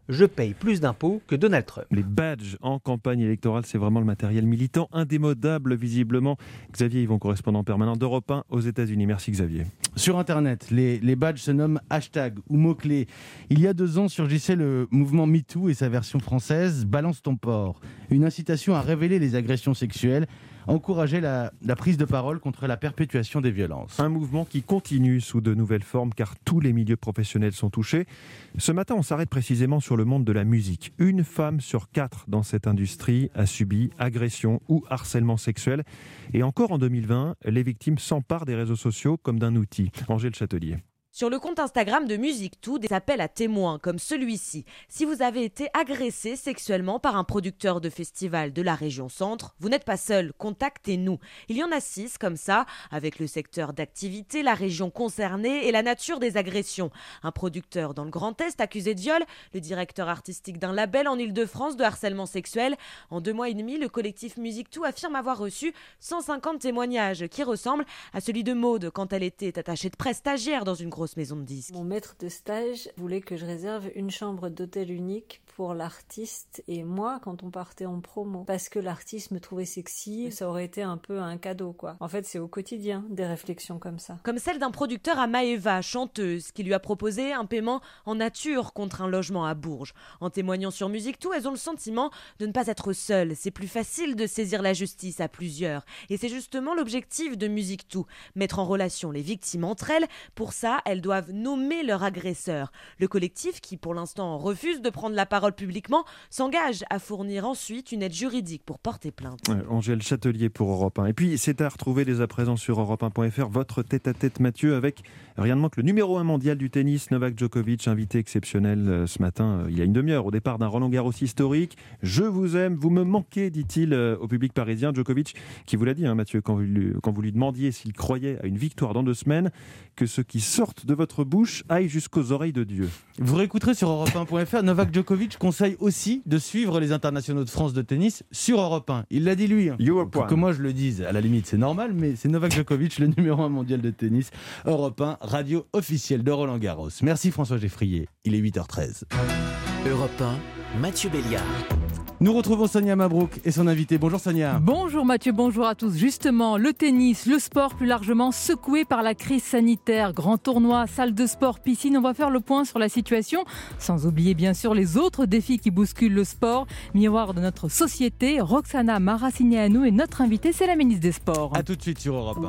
je paye plus d'impôts que Donald Trump. Les badges en campagne électorale, c'est vraiment le matériel militant indémodable, visiblement. Xavier Yvon, correspondant permanent d'Europe 1 aux États-Unis. Merci Xavier. Sur Internet, les badges se nomment hashtag ou mots-clés. Il y a 2 ans surgissait le mouvement MeToo et sa version française, Balance ton porc. Une incitation à révéler les agressions sexuelles, encourager la prise de parole contre la perpétuation des violences. Un mouvement qui continue sous de nouvelles formes car tous les milieux professionnels sont touchés. Ce matin, on s'arrête précisément sur le monde de la musique. 1 femme sur 4 dans cette industrie a subi agression ou harcèlement sexuel. Et encore en 2020, les victimes s'emparent des réseaux sociaux comme d'un outil. Angèle Châtelier. Sur le compte Instagram de MusiqueToo, des appels à témoins comme celui-ci. Si vous avez été agressé sexuellement par un producteur de festival de la région centre, vous n'êtes pas seul, contactez-nous. Il y en a 6 comme ça, avec le secteur d'activité, la région concernée et la nature des agressions. Un producteur dans le Grand Est accusé de viol, le directeur artistique d'un label en Ile-de-France de harcèlement sexuel. En 2 mois et demi, le collectif MusiqueToo affirme avoir reçu 150 témoignages qui ressemblent à celui de Maude quand elle était attachée de presse stagiaire dans une grosse maison de disques. Mon maître de stage voulait que je réserve une chambre d'hôtel unique pour l'artiste et moi quand on partait en promo. Parce que l'artiste me trouvait sexy, ça aurait été un peu un cadeau quoi. En fait, c'est au quotidien des réflexions comme ça. Comme celle d'un producteur à Maeva, chanteuse, qui lui a proposé un paiement en nature contre un logement à Bourges. En témoignant sur MusiqueToo, elles ont le sentiment de ne pas être seules. C'est plus facile de saisir la justice à plusieurs. Et c'est justement l'objectif de MusiqueToo, mettre en relation les victimes entre elles. Pour ça, elles doivent nommer leur agresseur. Le collectif, qui pour l'instant refuse de prendre la parole publiquement, s'engage à fournir ensuite une aide juridique pour porter plainte. Angèle Châtelier pour Europe 1. Et puis, c'est à retrouver dès à présent sur europe1.fr, votre tête-à-tête Mathieu, avec rien de moins que le numéro 1 mondial du tennis, Novak Djokovic, invité exceptionnel ce matin, il y a une demi-heure, au départ d'un Roland-Garros historique. Je vous aime, vous me manquez, dit-il au public parisien. Djokovic, qui vous l'a dit, Mathieu, quand vous lui demandiez s'il croyait à une victoire dans 2 semaines, que ce qui sortent de votre bouche aille jusqu'aux oreilles de Dieu. Vous réécouterez sur europe1.fr. Novak Djokovic conseille aussi de suivre les internationaux de France de tennis sur Europe 1. Il l'a dit lui. Pour que moi je le dise, à la limite c'est normal, mais c'est Novak Djokovic, le numéro 1 mondial de tennis. Europe 1, radio officielle de Roland Garros. Merci François Geffrier. Il est 8h13. Europe 1, Mathieu Béliard. Nous retrouvons Sonia Mabrouk et son invité. Bonjour Sonia. Bonjour Mathieu, bonjour à tous. Justement, le tennis, le sport plus largement secoué par la crise sanitaire. Grand tournoi, salle de sport, piscine. On va faire le point sur la situation, sans oublier bien sûr les autres défis qui bousculent le sport. Miroir de notre société, Roxana Maracineanu est notre invitée, c'est la ministre des Sports. A tout de suite sur Europe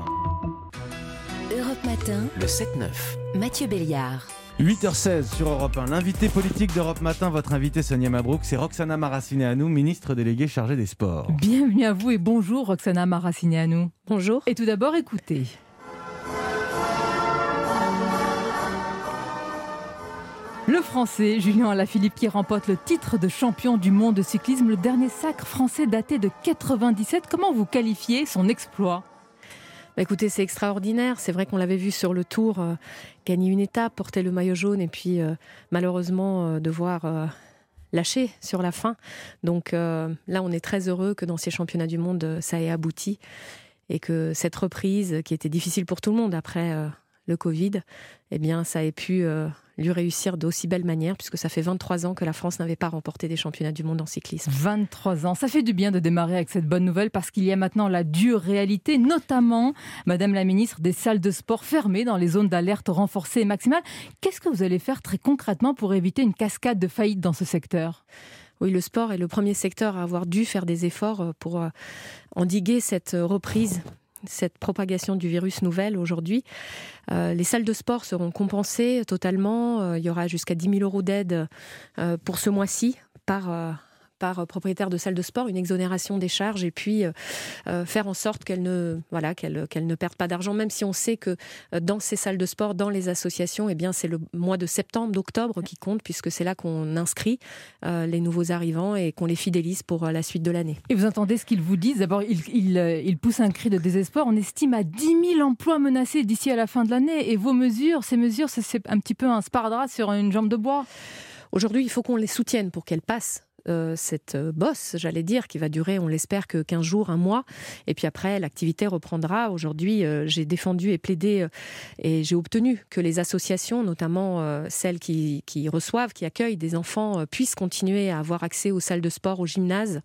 1. Europe Matin, le 7-9. Mathieu Béliard. 8h16 sur Europe 1. L'invité politique d'Europe Matin, votre invité Sonia Mabrouk, c'est Roxana Maracineanu, ministre déléguée chargée des sports. Bienvenue à vous et bonjour Roxana Maracineanu. Bonjour. Et tout d'abord, écoutez. Le Français Julien Alaphilippe qui remporte le titre de champion du monde de cyclisme, le dernier sacre français daté de 97. Comment vous qualifiez son exploit ? Écoutez, c'est extraordinaire. C'est vrai qu'on l'avait vu sur le Tour gagner une étape, porter le maillot jaune et puis malheureusement devoir lâcher sur la fin. Donc là, on est très heureux que dans ces championnats du monde, ça ait abouti et que cette reprise, qui était difficile pour tout le monde après le Covid, eh bien, ça ait pu lui réussir d'aussi belle manière, puisque ça fait 23 ans que la France n'avait pas remporté des championnats du monde en cyclisme. 23 ans, ça fait du bien de démarrer avec cette bonne nouvelle, parce qu'il y a maintenant la dure réalité, notamment, Madame la Ministre, des salles de sport fermées dans les zones d'alerte renforcée et maximale. Qu'est-ce que vous allez faire très concrètement pour éviter une cascade de faillites dans ce secteur ? Oui, le sport est le premier secteur à avoir dû faire des efforts pour endiguer cette reprise, cette propagation du virus nouvelle aujourd'hui. Les salles de sport seront compensées totalement. Il y aura jusqu'à 10 000 € d'aide pour ce mois-ci par propriétaire de salle de sport, une exonération des charges et puis faire en sorte qu'elles ne perdent pas d'argent, même si on sait que dans ces salles de sport, dans les associations, eh bien, c'est le mois de septembre, d'octobre qui compte, puisque c'est là qu'on inscrit les nouveaux arrivants et qu'on les fidélise pour la suite de l'année. Et vous entendez ce qu'ils vous disent ? D'abord, ils poussent un cri de désespoir. On estime à 10 000 emplois menacés d'ici à la fin de l'année. Et ces mesures, c'est un petit peu un sparadrap sur une jambe de bois. Aujourd'hui, il faut qu'on les soutienne pour qu'elles passent cette bosse, j'allais dire, qui va durer, on l'espère, que 15 jours, un mois. Et puis après, l'activité reprendra. Aujourd'hui, j'ai défendu et plaidé et j'ai obtenu que les associations, notamment celles qui reçoivent, qui accueillent des enfants, puissent continuer à avoir accès aux salles de sport, aux gymnases.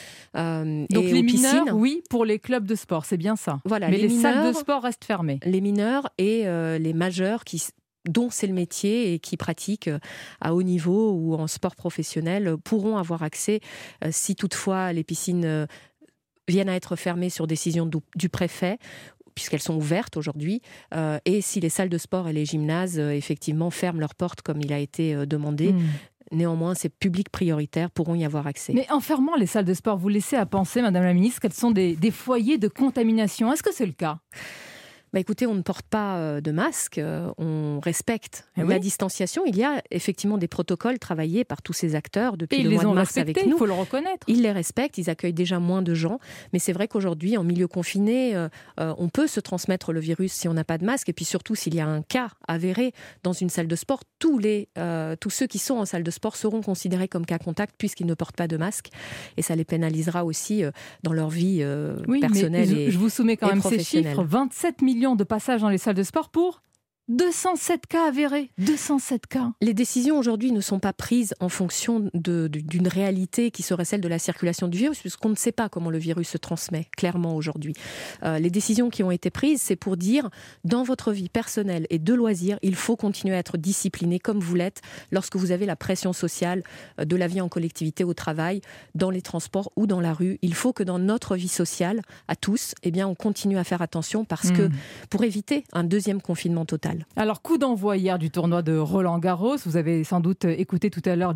Donc les mineurs, oui, pour les clubs de sport, c'est bien ça. Voilà, mais les salles de sport restent fermées. Les mineurs et les majeurs dont c'est le métier et qui pratiquent à haut niveau ou en sport professionnel pourront avoir accès, si toutefois les piscines viennent à être fermées sur décision du préfet, puisqu'elles sont ouvertes aujourd'hui, et si les salles de sport et les gymnases effectivement ferment leurs portes comme il a été demandé. Néanmoins, ces publics prioritaires pourront y avoir accès. Mais en fermant les salles de sport, vous laissez à penser, Madame la Ministre, qu'elles sont des foyers de contamination. Est-ce que c'est le cas ? Écoutez, on ne porte pas de masque, on respecte la distanciation. Il y a effectivement des protocoles travaillés par tous ces acteurs depuis le mois de mars avec nous. Il faut le reconnaître. Ils les respectent, ils accueillent déjà moins de gens. Mais c'est vrai qu'aujourd'hui, en milieu confiné, on peut se transmettre le virus si on n'a pas de masque. Et puis surtout, s'il y a un cas avéré dans une salle de sport, tous ceux qui sont en salle de sport seront considérés comme cas contact puisqu'ils ne portent pas de masque. Et ça les pénalisera aussi dans leur vie personnelle et professionnelle. Je vous soumets quand même ces chiffres. 27 millions de passages dans les salles de sport pour 207 cas avérés. 207 cas. Les décisions aujourd'hui ne sont pas prises en fonction d'une réalité qui serait celle de la circulation du virus, puisqu'on ne sait pas comment le virus se transmet, clairement aujourd'hui. Les décisions qui ont été prises, c'est pour dire, dans votre vie personnelle et de loisirs, il faut continuer à être discipliné comme vous l'êtes lorsque vous avez la pression sociale de la vie en collectivité, au travail, dans les transports ou dans la rue. Il faut que dans notre vie sociale, à tous, on continue à faire attention parce que pour éviter un deuxième confinement total. Alors, coup d'envoi hier du tournoi de Roland-Garros. Vous avez sans doute écouté tout à l'heure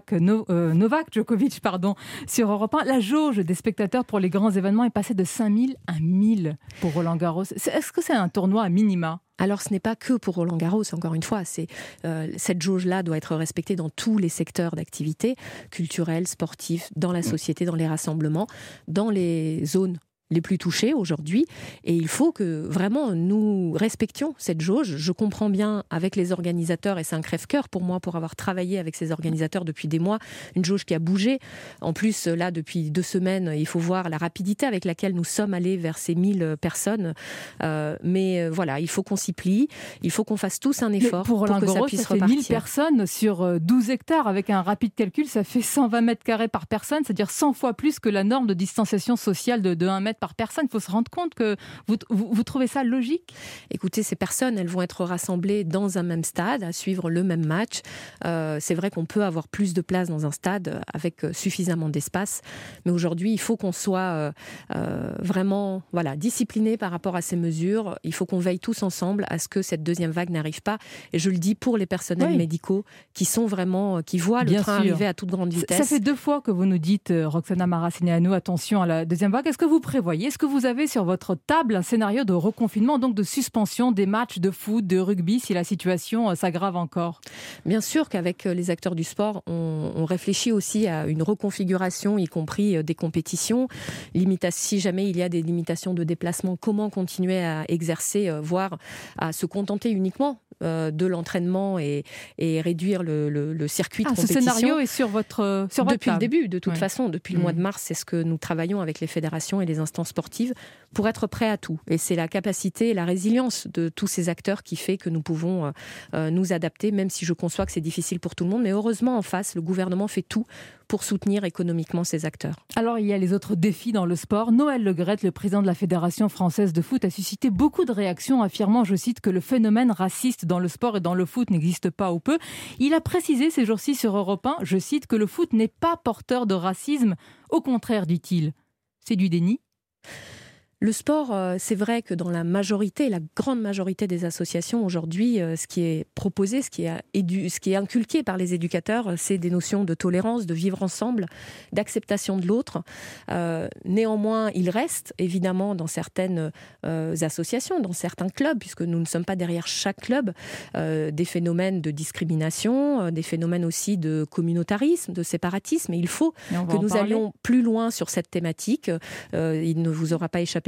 Novak Djokovic sur Europe 1. La jauge des spectateurs pour les grands événements est passée de 5000 à 1000 pour Roland-Garros. Est-ce que c'est un tournoi à minima ? Alors, ce n'est pas que pour Roland-Garros, encore une fois. Cette jauge-là doit être respectée dans tous les secteurs d'activité, culturels, sportifs, dans la société, dans les rassemblements, dans les zones les plus touchés aujourd'hui, et il faut que vraiment nous respections cette jauge. Je comprends bien avec les organisateurs, et c'est un crève-cœur pour moi pour avoir travaillé avec ces organisateurs depuis des mois, une jauge qui a bougé. En plus, là, depuis 2 semaines, il faut voir la rapidité avec laquelle nous sommes allés vers ces 1000 personnes. Mais voilà, il faut qu'on s'y plie, il faut qu'on fasse tous un effort pour que ça puisse repartir. 1000 personnes sur 12 hectares, avec un rapide calcul, ça fait 120 mètres carrés par personne, c'est-à-dire 100 fois plus que la norme de distanciation sociale de 1 mètre par personne. Il faut se rendre compte que vous trouvez ça logique ? Écoutez, ces personnes, elles vont être rassemblées dans un même stade, à suivre le même match. C'est vrai qu'on peut avoir plus de place dans un stade avec suffisamment d'espace, mais aujourd'hui, il faut qu'on soit vraiment discipliné par rapport à ces mesures. Il faut qu'on veille tous ensemble à ce que cette deuxième vague n'arrive pas. Et je le dis pour les personnels médicaux qui voient le train arriver à toute grande vitesse. Ça fait 2 fois que vous nous dites, Roxana Maracineanu, attention à la deuxième vague. Est-ce que vous prévoyez, est-ce que vous avez sur votre table un scénario de reconfinement, donc de suspension des matchs de foot, de rugby, si la situation s'aggrave encore ? Bien sûr qu'avec les acteurs du sport, on réfléchit aussi à une reconfiguration, y compris des compétitions. Si jamais il y a des limitations de déplacement, comment continuer à exercer, voire à se contenter uniquement de l'entraînement et réduire le circuit de compétition. Ce scénario est sur votre depuis table. Le début, de toute façon, depuis le mois de mars, c'est ce que nous travaillons avec les fédérations et les instances sportives pour être prêts à tout. Et c'est la capacité et la résilience de tous ces acteurs qui fait que nous pouvons nous adapter, même si je conçois que c'est difficile pour tout le monde. Mais heureusement, en face, le gouvernement fait tout pour soutenir économiquement ces acteurs. Alors, il y a les autres défis dans le sport. Noël Le Graët, le président de la Fédération française de foot, a suscité beaucoup de réactions, affirmant, je cite, que le phénomène raciste dans le sport et dans le foot n'existe pas ou peu. Il a précisé ces jours-ci sur Europe 1, je cite, que le foot n'est pas porteur de racisme. Au contraire, dit-il. C'est du déni ? Le sport, c'est vrai que dans la grande majorité des associations aujourd'hui, ce qui est proposé, ce qui est inculqué par les éducateurs, c'est des notions de tolérance, de vivre ensemble, d'acceptation de l'autre. Néanmoins, il reste évidemment dans certaines associations, dans certains clubs, puisque nous ne sommes pas derrière chaque club, des phénomènes de discrimination, des phénomènes aussi de communautarisme, de séparatisme. Et il faut que nous allions plus loin sur cette thématique. Il ne vous aura pas échappé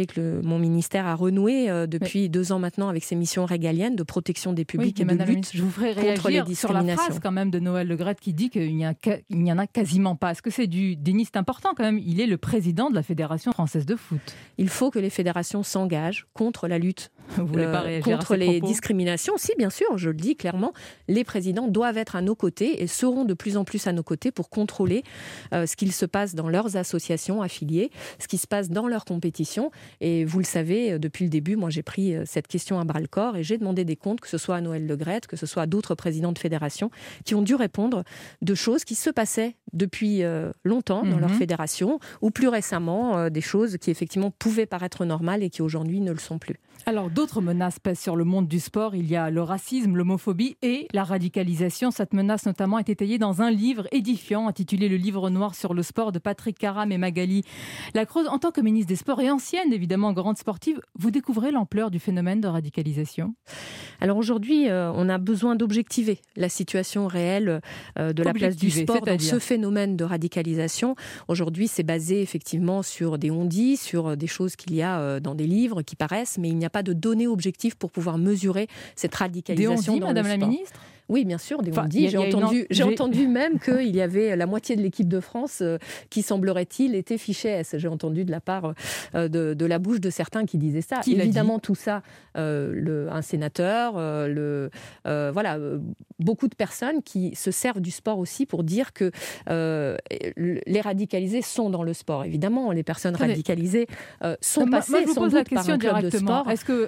sachez que mon ministère a renoué depuis 2 ans maintenant avec ses missions régaliennes de protection des publics et de lutte je vous ferai contre les discriminations. sur la phrase quand même de Noël Le Graët qui dit qu'il n'y en a quasiment pas. Est-ce que c'est du déni? C'est important quand même. Il est le président de la Fédération française de foot. Il faut que les fédérations s'engagent contre la lutte, contre les discriminations. Si, bien sûr, je le dis clairement, les présidents doivent être à nos côtés et seront de plus en plus à nos côtés pour contrôler ce qu'il se passe dans leurs associations affiliées, ce qui se passe dans leurs compétitions. Et vous le savez, depuis le début, moi j'ai pris cette question à bras-le-corps et j'ai demandé des comptes, que ce soit à Noël Le Graët, que ce soit à d'autres présidents de fédérations, qui ont dû répondre de choses qui se passaient depuis longtemps dans leur fédération, ou plus récemment, des choses qui effectivement pouvaient paraître normales et qui aujourd'hui ne le sont plus. Alors, d'autres menaces pèsent sur le monde du sport. Il y a le racisme, l'homophobie et la radicalisation. Cette menace, notamment, est étayée dans un livre édifiant intitulé « Le livre noir sur le sport » de Patrick Caram et Magali Lacroze. En tant que ministre des Sports et ancienne, évidemment, grande sportive, vous découvrez l'ampleur du phénomène de radicalisation? Alors aujourd'hui, on a besoin d'objectiver la situation réelle de la place du sport dans ce phénomène de radicalisation. Aujourd'hui, c'est basé effectivement sur des on-dit, sur des choses qu'il y a dans des livres qui paraissent, mais il n'y a pas de données objectives pour pouvoir mesurer cette radicalisation dans le sport. Madame la ministre ? Oui, bien sûr, des on-dit. J'ai entendu même qu'il y avait la moitié de l'équipe de France qui, semblerait-il, était fichée S. J'ai entendu de la part de la bouche de certains qui disaient ça. Évidemment, tout ça, un sénateur, beaucoup de personnes qui se servent du sport aussi pour dire que les radicalisés sont dans le sport. Évidemment, les personnes radicalisées sont passées sans doute par un club de sport.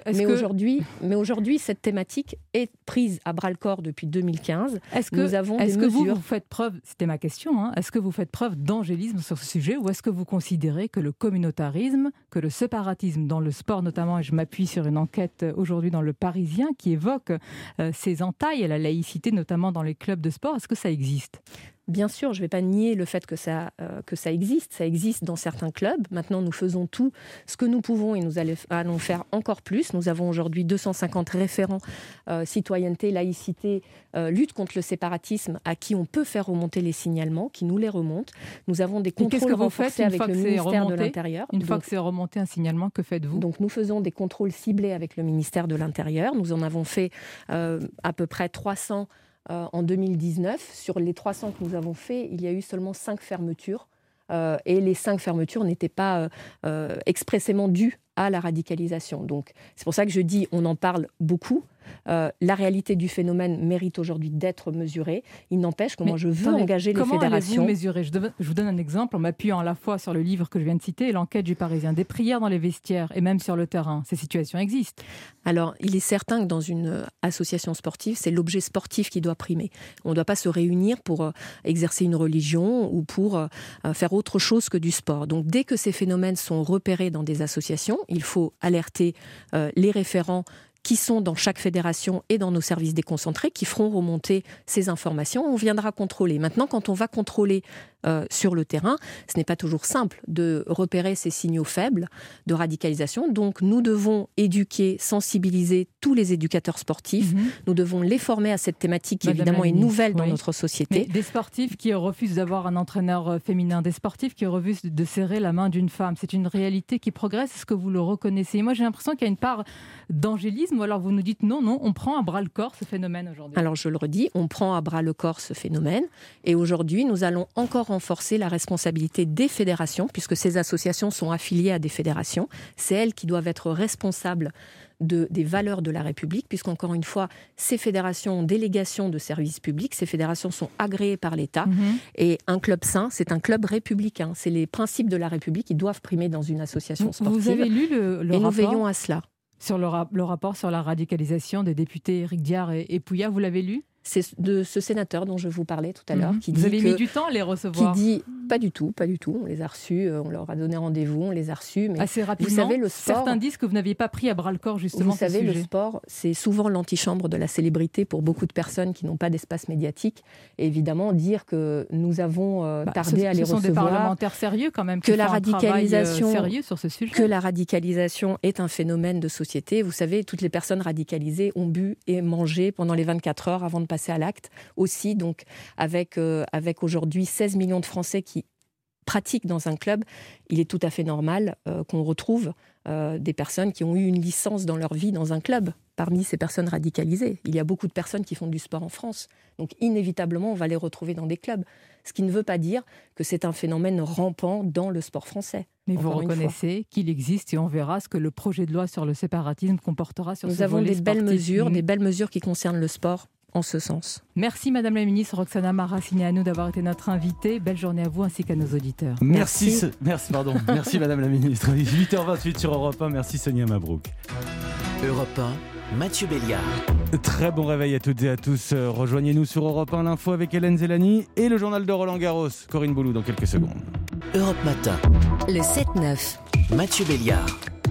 Mais aujourd'hui, cette thématique est prise à bras-le-corps depuis 2015. Nous avons des mesures. Vous faites preuve, c'était ma question, est-ce que vous faites preuve d'angélisme sur ce sujet, ou est-ce que vous considérez que le communautarisme, que le séparatisme dans le sport notamment, et je m'appuie sur une enquête aujourd'hui dans Le Parisien qui évoque ces entailles à la laïcité, notamment dans les clubs de sport, est-ce que ça existe ? Bien sûr, je ne vais pas nier le fait que ça existe. Ça existe dans certains clubs. Maintenant, nous faisons tout ce que nous pouvons et nous allons faire encore plus. Nous avons aujourd'hui 250 référents citoyenneté, laïcité, lutte contre le séparatisme à qui on peut faire remonter les signalements, qui nous les remontent. Nous avons des contrôles renforcés avec le ministère de l'Intérieur. Une fois que c'est remonté un signalement, que faites-vous ? Donc nous faisons des contrôles ciblés avec le ministère de l'Intérieur. Nous en avons fait à peu près 300 en 2019. Sur les 300 que nous avons fait, il y a eu seulement 5 fermetures. Et les 5 fermetures n'étaient pas expressément dues à la radicalisation. Donc, c'est pour ça que je dis, on en parle beaucoup. La réalité du phénomène mérite aujourd'hui d'être mesurée. Il n'empêche que moi, je veux engager les fédérations. Comment allez-vous mesurer ? Je vous donne un exemple en m'appuyant à la fois sur le livre que je viens de citer et l'enquête du Parisien. Des prières dans les vestiaires et même sur le terrain. Ces situations existent. Alors, il est certain que dans une association sportive, c'est l'objet sportif qui doit primer. On ne doit pas se réunir pour exercer une religion ou pour faire autre chose que du sport. Donc, dès que ces phénomènes sont repérés dans des associations, il faut alerter les référents qui sont dans chaque fédération et dans nos services déconcentrés, qui feront remonter ces informations. On viendra contrôler. Maintenant, quand on va contrôler sur le terrain, ce n'est pas toujours simple de repérer ces signaux faibles de radicalisation. Donc, nous devons éduquer, sensibiliser tous les éducateurs sportifs. Nous devons les former à cette thématique qui, évidemment, est nouvelle dans notre société. Mais des sportifs qui refusent d'avoir un entraîneur féminin, des sportifs qui refusent de serrer la main d'une femme, c'est une réalité qui progresse. Est-ce que vous le reconnaissez ? Moi, j'ai l'impression qu'il y a une part d'angélisme, ou alors vous nous dites non, on prend à bras-le-corps ce phénomène aujourd'hui. Alors, je le redis, on prend à bras-le-corps ce phénomène. Et aujourd'hui, nous allons encore renforcer la responsabilité des fédérations, puisque ces associations sont affiliées à des fédérations. C'est elles qui doivent être responsables des valeurs de la République, puisqu'encore une fois, ces fédérations ont délégation de services publics, ces fédérations sont agréées par l'État, et un club sain, c'est un club républicain. C'est les principes de la République qui doivent primer dans une association sportive. Vous avez lu le rapport ? Et nous veillons à cela. Sur le rapport sur la radicalisation des députés Éric Diard et Pouya, vous l'avez lu ? C'est de ce sénateur dont je vous parlais tout à l'heure. Qui dit vous avez mis du temps à les recevoir ? Qui dit, pas du tout. On les a reçus, on leur a donné rendez-vous, on les a reçus. Mais assez rapidement, vous savez, le sport, certains disent que vous n'aviez pas pris à bras-le-corps justement ce sujet. Vous savez, le sport, c'est souvent l'antichambre de la célébrité pour beaucoup de personnes qui n'ont pas d'espace médiatique. Et évidemment, dire que nous avons tardé à les recevoir... Ce sont des parlementaires sérieux quand même, que la radicalisation, sérieux sur ce sujet. Que la radicalisation est un phénomène de société. Vous savez, toutes les personnes radicalisées ont bu et mangé pendant les 24 heures avant de passer à l'acte. Aussi, donc, avec aujourd'hui 16 millions de Français qui pratiquent dans un club, il est tout à fait normal qu'on retrouve des personnes qui ont eu une licence dans leur vie dans un club. Parmi ces personnes radicalisées, il y a beaucoup de personnes qui font du sport en France. Donc inévitablement, on va les retrouver dans des clubs. Ce qui ne veut pas dire que c'est un phénomène rampant dans le sport français. Mais vous reconnaissez qu'il existe et on verra ce que le projet de loi sur le séparatisme comportera sur ce volet sportif. Nous avons des belles mesures qui concernent le sport en ce sens. Merci Madame la Ministre Roxana Maracineanu d'avoir été notre invitée. Belle journée à vous ainsi qu'à nos auditeurs. Merci Madame la Ministre. 8h28 sur Europe 1. Merci Sonia Mabrouk. Europe 1, Mathieu Béliard. Très bon réveil à toutes et à tous. Rejoignez-nous sur Europe 1, l'info avec Hélène Zélani et le journal de Roland Garros. Corinne Boulou dans quelques secondes. Europe Matin. Le 7-9. Mathieu Béliard.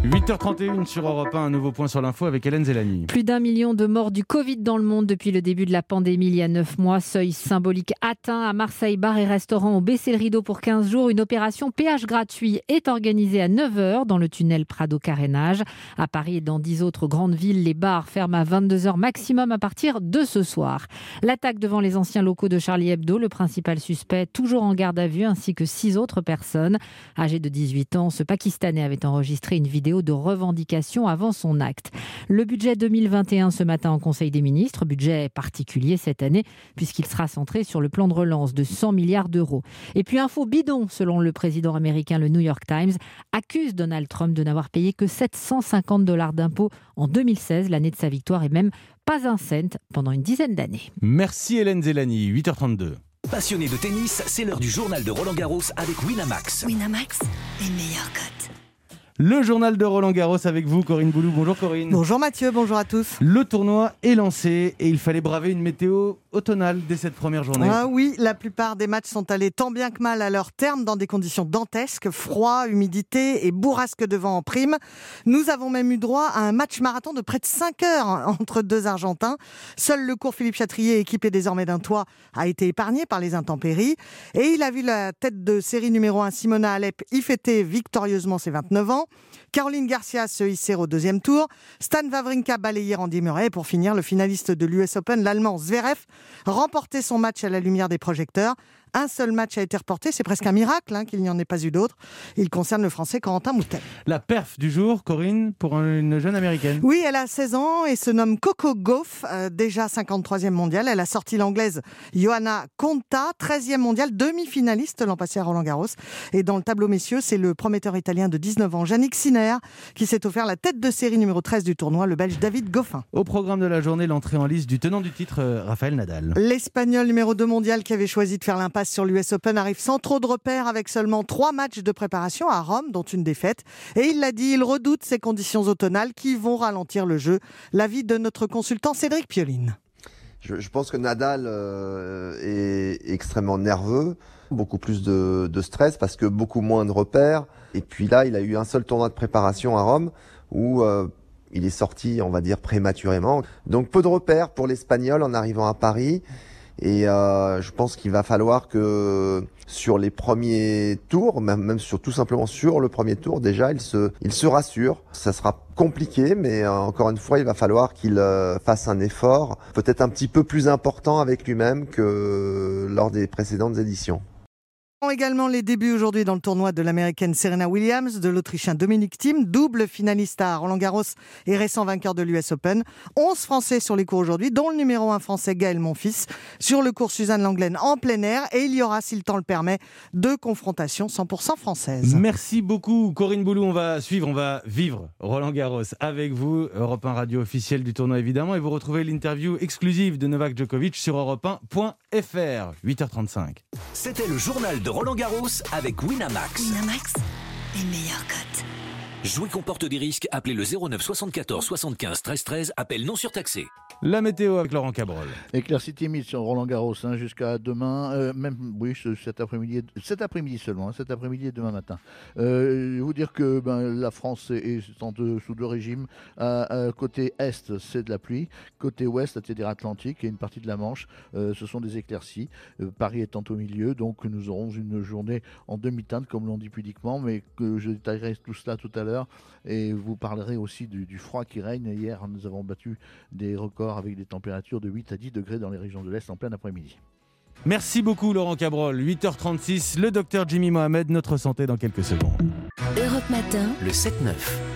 8h31 sur Europe 1, un nouveau point sur l'info avec Hélène Zélani. Plus d'1 million de morts du Covid dans le monde depuis le début de la pandémie il y a 9 mois. Seuil symbolique atteint. À Marseille, bars et restaurants ont baissé le rideau pour 15 jours. Une opération péage gratuit est organisée à 9h dans le tunnel Prado-Carénage. À Paris et dans 10 autres grandes villes, les bars ferment à 22h maximum à partir de ce soir. L'attaque devant les anciens locaux de Charlie Hebdo, le principal suspect toujours en garde à vue, ainsi que 6 autres personnes. Âgé de 18 ans, ce Pakistanais avait enregistré une vidéo de revendication avant son acte. Le budget 2021 ce matin en Conseil des ministres, budget particulier cette année puisqu'il sera centré sur le plan de relance de 100 milliards d'euros. Et puis info bidon, selon le président américain, le New York Times accuse Donald Trump de n'avoir payé que $750 d'impôts en 2016, l'année de sa victoire, et même pas un cent pendant une dizaine d'années. Merci Hélène Zélani, 8h32. Passionné de tennis, c'est l'heure du journal de Roland Garros avec Winamax. Winamax, les meilleurs cotes. Le journal de Roland Garros avec vous, Corinne Boulou. Bonjour Corinne. Bonjour Mathieu, bonjour à tous. Le tournoi est lancé et il fallait braver une météo automnale dès cette première journée. Ah oui, la plupart des matchs sont allés tant bien que mal à leur terme dans des conditions dantesques, froid, humidité et bourrasque de vent en prime. Nous avons même eu droit à un match marathon de près de 5 heures entre deux Argentins. Seul le cours Philippe Chatrier, équipé désormais d'un toit, a été épargné par les intempéries. Et il a vu la tête de série numéro 1, Simona Halep, y fêter victorieusement ses 29 ans. Caroline Garcia se hisser au deuxième tour. Stan Wawrinka balayer Andy Murray. Et pour finir, le finaliste de l'US Open, l'Allemand Zverev, remportait son match à la lumière des projecteurs. Un seul match a été reporté, c'est presque un miracle qu'il n'y en ait pas eu d'autre. Il concerne le Français Corentin Moutet. La perf du jour, Corinne, pour une jeune Américaine. Oui, elle a 16 ans et se nomme Coco Gauff, déjà 53e mondiale. Elle a sorti l'anglaise Johanna Konta, 13e mondiale, demi-finaliste l'an passé à Roland-Garros. Et dans le tableau messieurs, c'est le prometteur italien de 19 ans, Yannick Sinner, qui s'est offert la tête de série numéro 13 du tournoi, le Belge David Goffin. Au programme de la journée, l'entrée en lice du tenant du titre, Rafael Nadal. L'Espagnol numéro 2 mondial qui avait choisi de faire l'impasse sur l'US Open arrive sans trop de repères avec seulement 3 matchs de préparation à Rome, dont une défaite. Et il l'a dit, il redoute ces conditions automnales qui vont ralentir le jeu. L'avis de notre consultant Cédric Pioline. Je pense que Nadal est extrêmement nerveux, beaucoup plus de stress parce que beaucoup moins de repères. Et puis là, il a eu un seul tournoi de préparation à Rome où il est sorti, on va dire, prématurément. Donc peu de repères pour l'Espagnol en arrivant à Paris. Et je pense qu'il va falloir que sur les premiers tours, même sur, tout simplement sur le premier tour, déjà, il se rassure. Ça sera compliqué, mais encore une fois, il va falloir qu'il fasse un effort peut-être un petit peu plus important avec lui-même que lors des précédentes éditions. Également les débuts aujourd'hui dans le tournoi de l'américaine Serena Williams, de l'autrichien Dominic Thiem, double finaliste à Roland-Garros et récent vainqueur de l'US Open. 11 Français sur les cours aujourd'hui, dont le numéro 1 français Gaël Monfils, sur le cours Suzanne Lenglen en plein air. Et il y aura, si le temps le permet, 2 confrontations 100% françaises. Merci beaucoup Corinne Boulou, on va vivre Roland-Garros avec vous, Europe 1 radio officielle du tournoi évidemment, et vous retrouvez l'interview exclusive de Novak Djokovic sur europe1.fr. 8h35. C'était le journal de Roland-Garros avec Winamax. Winamax, les meilleurs cotes. Jouer comporte des risques. Appelez le 09 74 75 13 13. Appel non surtaxé. La météo avec Laurent Cabrol. Éclaircies timides sur Roland-Garros jusqu'à demain, cet après-midi seulement, cet après-midi et demain matin. Vous dire que la France est sous 2 régimes. Côté est, c'est de la pluie. Côté ouest, c'est-à-dire Atlantique et une partie de la Manche, ce sont des éclaircies. Paris étant au milieu, donc nous aurons une journée en demi-teinte, comme l'on dit pudiquement, mais que je détaillerai tout cela tout à l'heure. Et vous parlerez aussi du froid qui règne. Hier, nous avons battu des records avec des températures de 8 à 10 degrés dans les régions de l'Est en plein après-midi. Merci beaucoup Laurent Cabrol. 8h36, le docteur Jimmy Mohamed, notre santé dans quelques secondes. Europe Matin, le 7-9.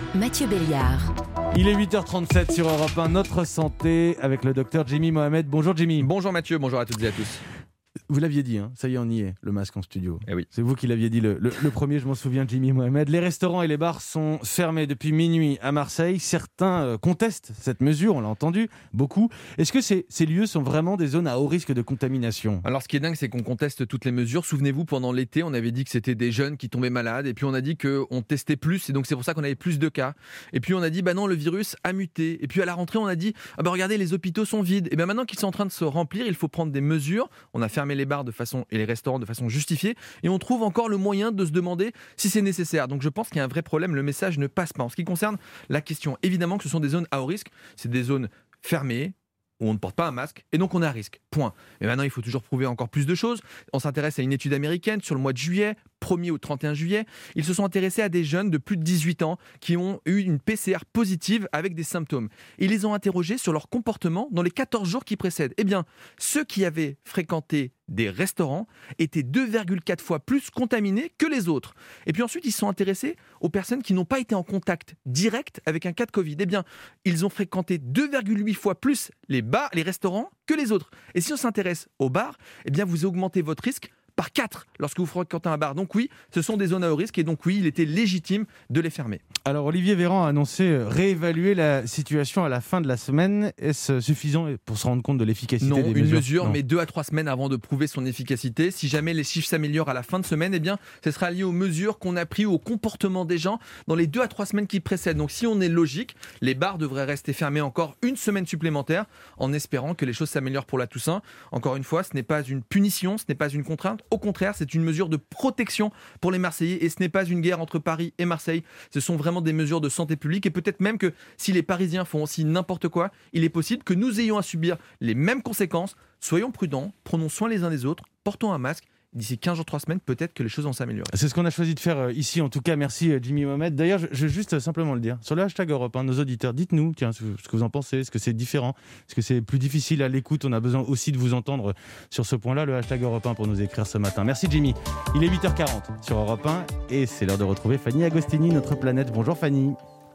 Mathieu Béliard. Il est 8h37 sur Europe 1, notre santé avec le docteur Jimmy Mohamed. Bonjour Jimmy. Bonjour Mathieu, bonjour à toutes et à tous. Vous l'aviez dit, ça y est, on y est, le masque en studio. Eh oui. C'est vous qui l'aviez dit le premier, je m'en souviens, Jimmy Mohamed. Les restaurants et les bars sont fermés depuis minuit à Marseille. Certains contestent cette mesure, on l'a entendu, beaucoup. Est-ce que ces lieux sont vraiment des zones à haut risque de contamination ? Alors ce qui est dingue, c'est qu'on conteste toutes les mesures. Souvenez-vous, pendant l'été, on avait dit que c'était des jeunes qui tombaient malades, et puis on a dit qu'on testait plus, et donc c'est pour ça qu'on avait plus de cas. Et puis on a dit, non, le virus a muté. Et puis à la rentrée, on a dit, regardez, les hôpitaux sont vides. Et bien maintenant qu'ils sont en train de se remplir, il faut prendre des mesures. On a fermé les bars et les restaurants de façon justifiée, et on trouve encore le moyen de se demander si c'est nécessaire. Donc je pense qu'il y a un vrai problème, le message ne passe pas. En ce qui concerne la question, évidemment que ce sont des zones à haut risque, c'est des zones fermées, où on ne porte pas un masque, et donc on est à risque. Point. Mais maintenant, il faut toujours prouver encore plus de choses. On s'intéresse à une étude américaine sur le mois de juillet, 1er au 31 juillet. Ils se sont intéressés à des jeunes de plus de 18 ans qui ont eu une PCR positive avec des symptômes. Ils les ont interrogés sur leur comportement dans les 14 jours qui précèdent. Eh bien, ceux qui avaient fréquenté des restaurants étaient 2,4 fois plus contaminés que les autres. Et puis ensuite, ils se sont intéressés aux personnes qui n'ont pas été en contact direct avec un cas de Covid. Eh bien, ils ont fréquenté 2,8 fois plus les bars, les restaurants que les autres. Et si on s'intéresse aux bars, eh bien, vous augmentez votre risque par 4 lorsque vous fréquentez un bar. Donc oui, ce sont des zones à haut risque, et donc oui, il était légitime de les fermer. Alors Olivier Véran a annoncé réévaluer la situation à la fin de la semaine. Est-ce suffisant pour se rendre compte de l'efficacité des mesures ? Non, une mesure, mais 2 à 3 semaines avant de prouver son efficacité. Si jamais les chiffres s'améliorent à la fin de semaine, eh bien, ce sera lié aux mesures qu'on a prises, au comportement des gens dans les 2 à 3 semaines qui précèdent. Donc si on est logique, les bars devraient rester fermés encore une semaine supplémentaire, en espérant que les choses s'améliorent pour la Toussaint. Encore une fois, ce n'est pas une punition, ce n'est pas une contrainte. Au contraire, c'est une mesure de protection pour les Marseillais, et ce n'est pas une guerre entre Paris et Marseille. Ce sont vraiment des mesures de santé publique, et peut-être même que si les Parisiens font aussi n'importe quoi, il est possible que nous ayons à subir les mêmes conséquences. Soyons prudents, prenons soin les uns des autres, portons un masque. D'ici 15 jours, 3 semaines, peut-être que les choses vont s'améliorer. C'est ce qu'on a choisi de faire ici. En tout cas, merci Jimmy Mohamed. D'ailleurs, je vais juste simplement le dire. Sur le hashtag Europe 1, nos auditeurs, dites-nous ce que vous en pensez. Est-ce que c'est différent ? Est-ce que c'est plus difficile à l'écoute ? On a besoin aussi de vous entendre sur ce point-là. Le hashtag Europe 1 pour nous écrire ce matin. Merci Jimmy. Il est 8h40 sur Europe 1 et c'est l'heure de retrouver Fanny Agostini, notre planète. Bonjour Fanny.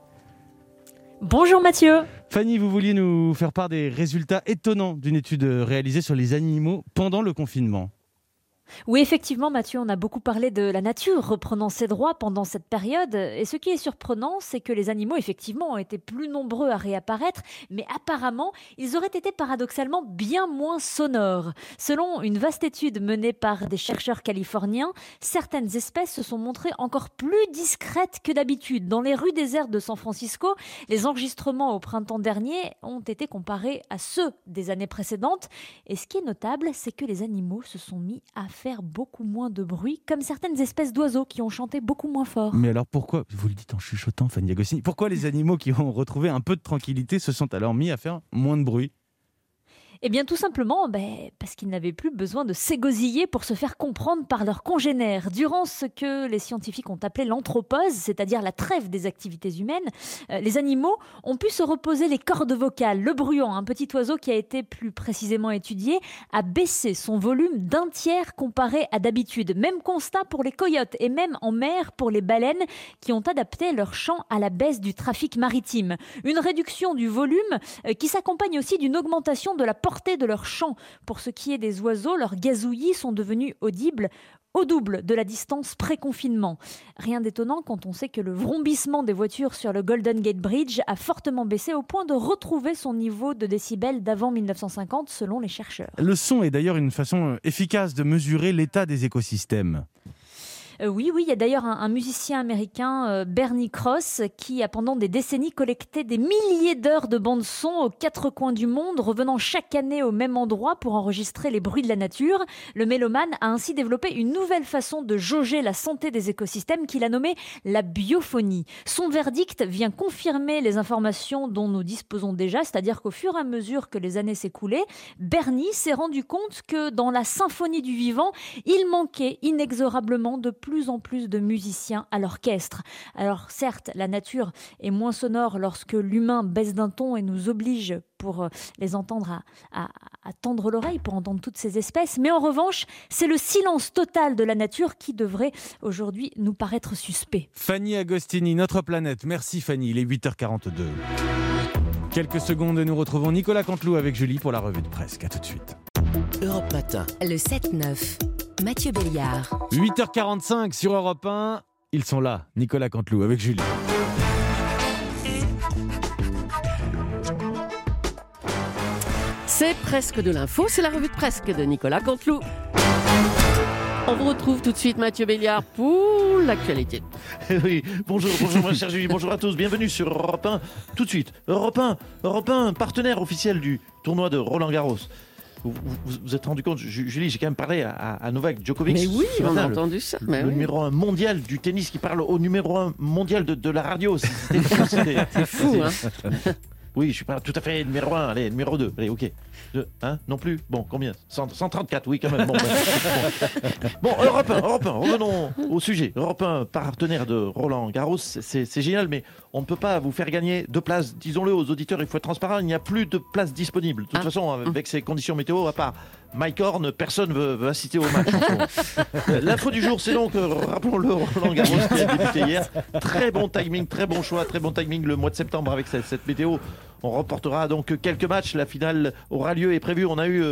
Bonjour Mathieu. Fanny, vous vouliez nous faire part des résultats étonnants d'une étude réalisée sur les animaux pendant le confinement. Oui, effectivement, Mathieu, on a beaucoup parlé de la nature reprenant ses droits pendant cette période. Et ce qui est surprenant, c'est que les animaux, effectivement, ont été plus nombreux à réapparaître, mais apparemment, ils auraient été paradoxalement bien moins sonores. Selon une vaste étude menée par des chercheurs californiens, certaines espèces se sont montrées encore plus discrètes que d'habitude. Dans les rues désertes de San Francisco, les enregistrements au printemps dernier ont été comparés à ceux des années précédentes. Et ce qui est notable, c'est que les animaux se sont mis à faire beaucoup moins de bruit, comme certaines espèces d'oiseaux qui ont chanté beaucoup moins fort. Mais alors pourquoi, vous le dites en chuchotant Fanny Agostini, pourquoi les animaux qui ont retrouvé un peu de tranquillité se sont alors mis à faire moins de bruit ? Eh bien tout simplement parce qu'ils n'avaient plus besoin de s'égosiller pour se faire comprendre par leurs congénères. Durant ce que les scientifiques ont appelé l'anthropause, c'est-à-dire la trêve des activités humaines, les animaux ont pu se reposer les cordes vocales. Le bruant, un petit oiseau qui a été plus précisément étudié, a baissé son volume d'un tiers comparé à d'habitude. Même constat pour les coyotes et même en mer pour les baleines qui ont adapté leur chant à la baisse du trafic maritime. Une réduction du volume qui s'accompagne aussi d'une augmentation de la portée de leur chant. Pour ce qui est des oiseaux, leurs gazouillis sont devenus audibles au double de la distance pré-confinement. Rien d'étonnant quand on sait que le vrombissement des voitures sur le Golden Gate Bridge a fortement baissé au point de retrouver son niveau de décibels d'avant 1950 selon les chercheurs. Le son est d'ailleurs une façon efficace de mesurer l'état des écosystèmes. Oui, il y a d'ailleurs un musicien américain, Bernie Cross, qui a pendant des décennies collecté des milliers d'heures de bande-son aux 4 coins du monde, revenant chaque année au même endroit pour enregistrer les bruits de la nature. Le mélomane a ainsi développé une nouvelle façon de jauger la santé des écosystèmes qu'il a nommée la biophonie. Son verdict vient confirmer les informations dont nous disposons déjà, c'est-à-dire qu'au fur et à mesure que les années s'écoulaient, Bernie s'est rendu compte que dans la symphonie du vivant, il manquait inexorablement de plus en plus de musiciens à l'orchestre. Alors certes, la nature est moins sonore lorsque l'humain baisse d'un ton et nous oblige pour les entendre à tendre l'oreille pour entendre toutes ces espèces. Mais en revanche, c'est le silence total de la nature qui devrait aujourd'hui nous paraître suspect. Fanny Agostini, Notre Planète. Merci Fanny, il est 8h42. Quelques secondes et nous retrouvons Nicolas Canteloup avec Julie pour la revue de presse. À tout de suite. Europe Matin. Le 7-9. Mathieu Béliard. 8h45 sur Europe 1. Ils sont là, Nicolas Canteloup avec Julie. C'est presque de l'info, c'est la revue de presse de Nicolas Canteloup. On vous retrouve tout de suite Mathieu Béliard pour l'actualité. Oui, bonjour ma chère Julie, bonjour à tous, bienvenue sur Europe 1. Tout de suite, Europe 1, partenaire officiel du tournoi de Roland-Garros. Vous êtes rendu compte, Julie, j'ai quand même parlé à Novak Djokovic. Mais oui, ce matin, on a entendu ça. Le numéro 1 mondial du tennis qui parle au numéro 1 mondial de la radio. C'est fou, hein. Oui, je suis pas tout à fait numéro 1, allez, numéro 2, allez, ok. Non plus. Bon, combien 134, oui, quand même. Bon, Europe 1, revenons au sujet. Europe 1, partenaire de Roland-Garros, c'est génial, mais on ne peut pas vous faire gagner 2 places. Disons-le aux auditeurs, il faut être transparent, il n'y a plus de places disponibles. De toute façon, avec ces conditions météo, à part Mike Horn, personne ne veut assister au match. L'info du jour, c'est donc, rappelons-le, Roland-Garros qui a débuté hier. Très bon timing, très bon choix, très bon timing le mois de septembre avec cette météo. On reportera donc quelques matchs. La finale aura lieu et prévue. On a eu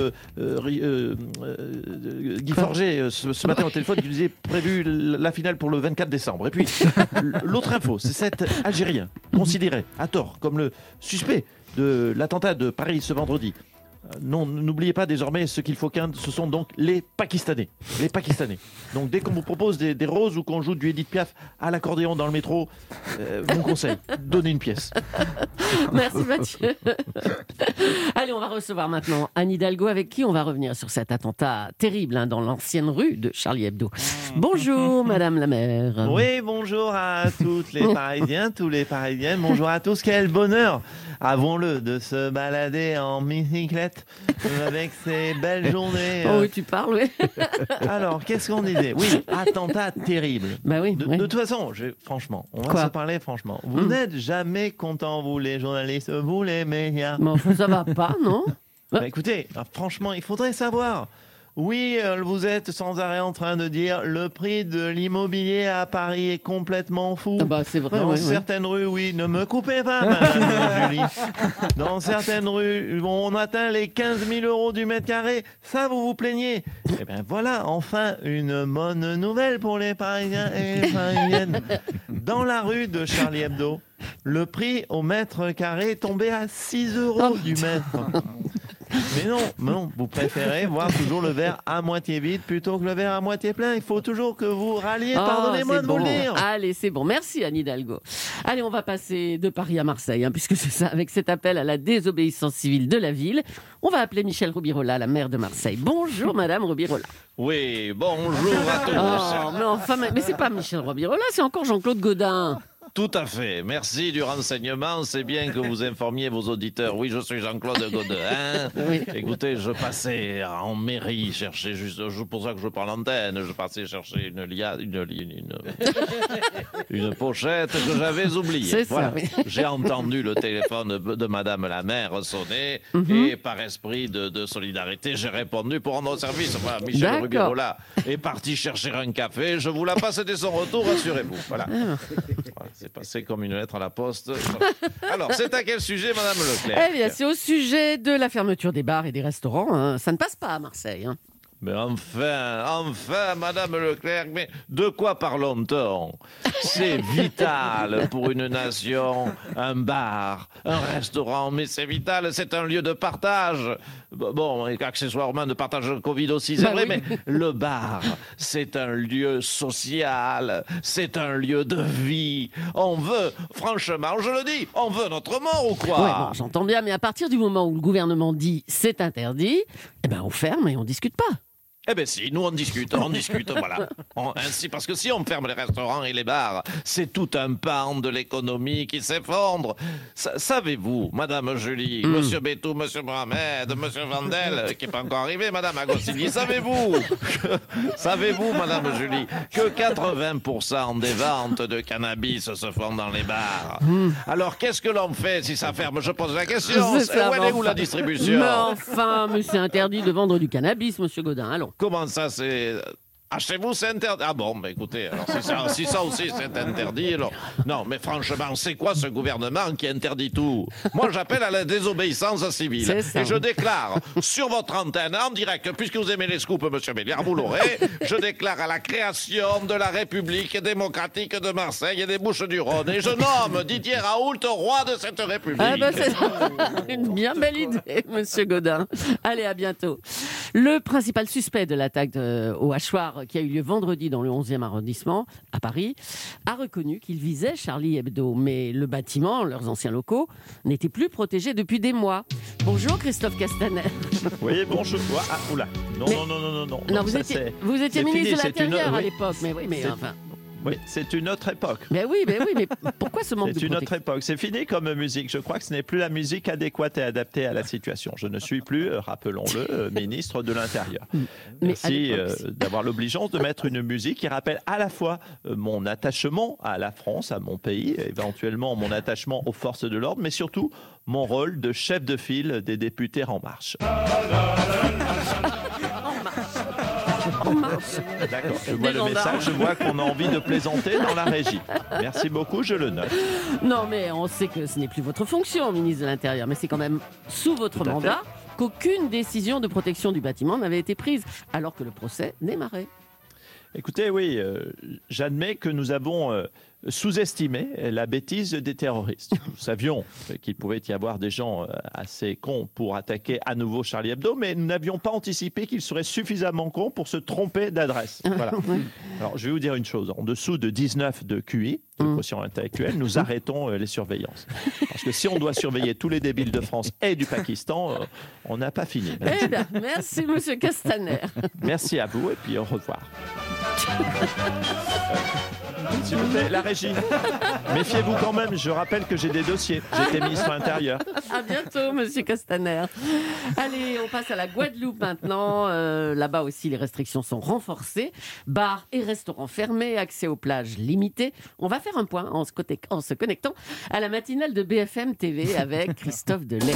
Guy Forget ce matin au téléphone qui nous disait prévu la finale pour le 24 décembre. Et puis, l'autre info, c'est cet Algérien considéré à tort comme le suspect de l'attentat de Paris ce vendredi. Non, n'oubliez pas désormais ce qu'il faut craindre, ce sont donc les Pakistanais. Les Pakistanais. Donc dès qu'on vous propose des roses ou qu'on joue du Edith Piaf à l'accordéon dans le métro, mon conseil, donnez une pièce. Merci Mathieu. Allez, on va recevoir maintenant Anne Hidalgo avec qui on va revenir sur cet attentat terrible dans l'ancienne rue de Charlie Hebdo. Bonjour Madame la maire. Oui, bonjour à toutes les Parisiens, tous les Parisiennes. Bonjour à tous, quel bonheur, avouons-le, de se balader en bicyclette avec ces belles journées. Oh oui, tu parles, oui. Alors, qu'est-ce qu'on disait ? Oui, attentat terrible. Bah oui, de toute façon, franchement, on va se parler franchement. Vous n'êtes jamais contents, vous les journalistes, vous les médias. Mais enfin, ça va pas, non ? Bah, écoutez, franchement, il faudrait savoir. Oui, vous êtes sans arrêt en train de dire le prix de l'immobilier à Paris est complètement fou. Ah bah, c'est vrai. Dans certaines rues, oui, ne me coupez pas, madame Julie. Dans certaines rues, on atteint les 15 000 € du mètre carré. Ça, vous vous plaignez. Eh bien voilà, enfin, une bonne nouvelle pour les Parisiens et les Parisiennes. Dans la rue de Charlie Hebdo, le prix au mètre carré est tombé à 6 € du mètre. Mais non, vous préférez voir toujours le verre à moitié vide plutôt que le verre à moitié plein. Il faut toujours que vous ralliez, pardonnez-moi de vous le dire. Allez, c'est bon, merci Anne Hidalgo. Allez, on va passer de Paris à Marseille, puisque c'est ça, avec cet appel à la désobéissance civile de la ville. On va appeler Michel Rubirola, la maire de Marseille. Bonjour Madame Rubirola. Oui, bonjour à tous. Oh, mais enfin, mais c'est pas Michel Rubirola, c'est encore Jean-Claude Gaudin. Tout à fait. Merci du renseignement. C'est bien que vous informiez vos auditeurs. Oui, je suis Jean-Claude Gaudin. Oui. Écoutez, je passais en mairie chercher, juste pour ça que je parle antenne, je passais chercher une pochette que j'avais oubliée. C'est ça, oui. J'ai entendu le téléphone de Madame la maire sonner et par esprit de solidarité, j'ai répondu pour rendre service. Voilà, Michel Rubirola est parti chercher un café. Je vous la passe dès son retour, rassurez-vous. Voilà. C'est passé comme une lettre à la poste. Alors, c'est à quel sujet, Madame Leclerc ? Eh bien, c'est au sujet de la fermeture des bars et des restaurants. Ça ne passe pas à Marseille. Mais enfin, Madame Leclerc, mais de quoi parlons-on ? C'est vital pour une nation, un bar, un restaurant, mais c'est vital, c'est un lieu de partage. Bon, et accessoirement de partage de Covid aussi, c'est vrai, oui. Mais le bar, c'est un lieu social, c'est un lieu de vie. On veut, franchement, je le dis, on veut notre mort ou quoi ? Oui, bon, j'entends bien, mais à partir du moment où le gouvernement dit c'est interdit, eh ben on ferme et on discute pas. Eh bien si, nous on discute, voilà. Ainsi, parce que si on ferme les restaurants et les bars, c'est tout un pan de l'économie qui s'effondre. Savez-vous, Madame Julie, Monsieur Bétou, Monsieur Mohamed, Monsieur Vandel, qui n'est pas encore arrivé, Madame Agostini, savez-vous, Madame Julie, que 80% des ventes de cannabis se font dans les bars. Alors qu'est-ce que l'on fait si ça ferme? Je pose la question. Elle est où la distribution? Mais enfin, mais c'est interdit de vendre du cannabis, Monsieur Gaudin, allons. Comment ça, c'est... Ah, chez vous, c'est interdit. Ah bon, écoutez, alors si ça aussi c'est interdit, alors... Non, mais franchement, c'est quoi ce gouvernement qui interdit tout? Moi, j'appelle à la désobéissance civile. Et je déclare, sur votre antenne, en direct, puisque vous aimez les scoops, monsieur Béliard, vous l'aurez, je déclare à la création de la République démocratique de Marseille et des Bouches-du-Rhône. Et je nomme Didier Raoult roi de cette République. Ah ben c'est une bien belle idée, monsieur Gaudin. Allez, à bientôt. Le principal suspect de l'attaque au hachoir qui a eu lieu vendredi dans le 11e arrondissement, à Paris, a reconnu qu'il visait Charlie Hebdo. Mais le bâtiment, leurs anciens locaux, n'était plus protégé depuis des mois. Bonjour Christophe Castaner. Oui, bonjour. Ah, oula. Non. Non, vous étiez ministre de l'Intérieur à l'époque. Mais oui, mais enfin... Oui, c'est une autre époque. Mais pourquoi ce manque de protection? C'est une autre époque. C'est fini comme musique. Je crois que ce n'est plus la musique adéquate et adaptée à la situation. Je ne suis plus, rappelons-le, ministre de l'Intérieur. Merci d'avoir l'obligeance de mettre une musique qui rappelle à la fois mon attachement à la France, à mon pays, éventuellement mon attachement aux forces de l'ordre, mais surtout mon rôle de chef de file des députés En Marche. En marche. D'accord, je vois le message, je vois qu'on a envie de plaisanter dans la régie. Merci beaucoup, je le note. Non, mais on sait que ce n'est plus votre fonction, ministre de l'Intérieur, mais c'est quand même sous votre mandat qu'aucune décision de protection du bâtiment n'avait été prise, alors que le procès démarrait. Écoutez, oui, j'admets que nous avons sous-estimé la bêtise des terroristes. Nous savions qu'il pouvait y avoir des gens assez cons pour attaquer à nouveau Charlie Hebdo, mais nous n'avions pas anticipé qu'ils seraient suffisamment cons pour se tromper d'adresse. Voilà. Alors, je vais vous dire une chose. En dessous de 19 de QI, de quotient intellectuel, nous arrêtons les surveillances. Parce que si on doit surveiller tous les débiles de France et du Pakistan, on n'a pas fini. Eh bien, merci, monsieur Castaner. Merci à vous et puis au revoir. S'il vous plaît, la régie. Méfiez-vous quand même, je rappelle que j'ai des dossiers. J'étais ministre de l'Intérieur. À bientôt, monsieur Castaner. Allez, on passe à la Guadeloupe maintenant. Là-bas aussi, les restrictions sont renforcées. Bars et restaurants fermés, accès aux plages limité. On va faire un point en se connectant à la matinale de BFM TV avec Christophe Delay.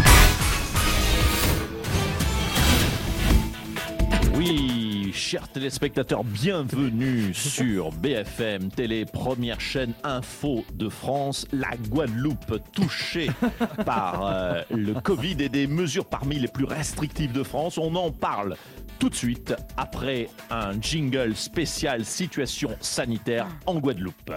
Oui, chers téléspectateurs, bienvenue sur BFM Télé, première chaîne info de France. La Guadeloupe touchée par le Covid et des mesures parmi les plus restrictives de France. On en parle tout de suite après un jingle spécial situation sanitaire en Guadeloupe.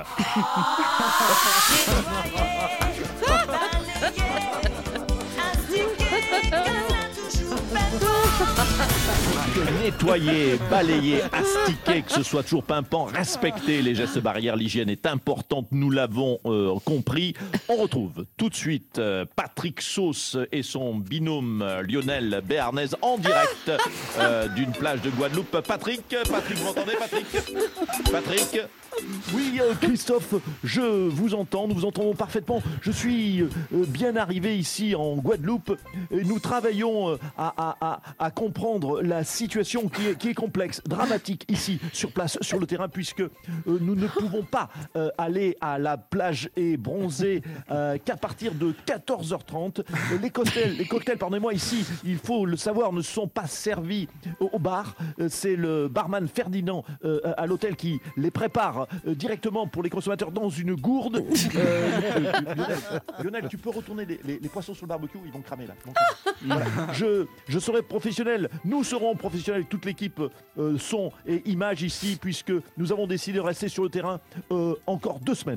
Nettoyer, balayer, astiquer, que ce soit toujours pimpant, respecter les gestes barrières, l'hygiène est importante, nous l'avons compris. On retrouve tout de suite Patrick Sauce et son binôme Lionel Béarnaise en direct d'une plage de Guadeloupe. Patrick, vous m'entendez, Patrick Oui, Christophe, je vous entends, nous vous entendons parfaitement. Je suis bien arrivé ici en Guadeloupe et nous travaillons à comprendre la situation qui est complexe, dramatique ici, sur place, sur le terrain, puisque nous ne pouvons pas aller à la plage et bronzer qu'à partir de 14h30. Les cocktails, pardonnez-moi, ici, il faut le savoir, ne sont pas servis au bar. C'est le barman Ferdinand à l'hôtel qui les prépare directement pour les consommateurs dans une gourde. Lionel, tu peux retourner les poissons sur le barbecue, ils vont cramer là. Voilà. Je serai professionnel, nous serons professionnels, toute l'équipe son et images ici, puisque nous avons décidé de rester sur le terrain encore 2 semaines.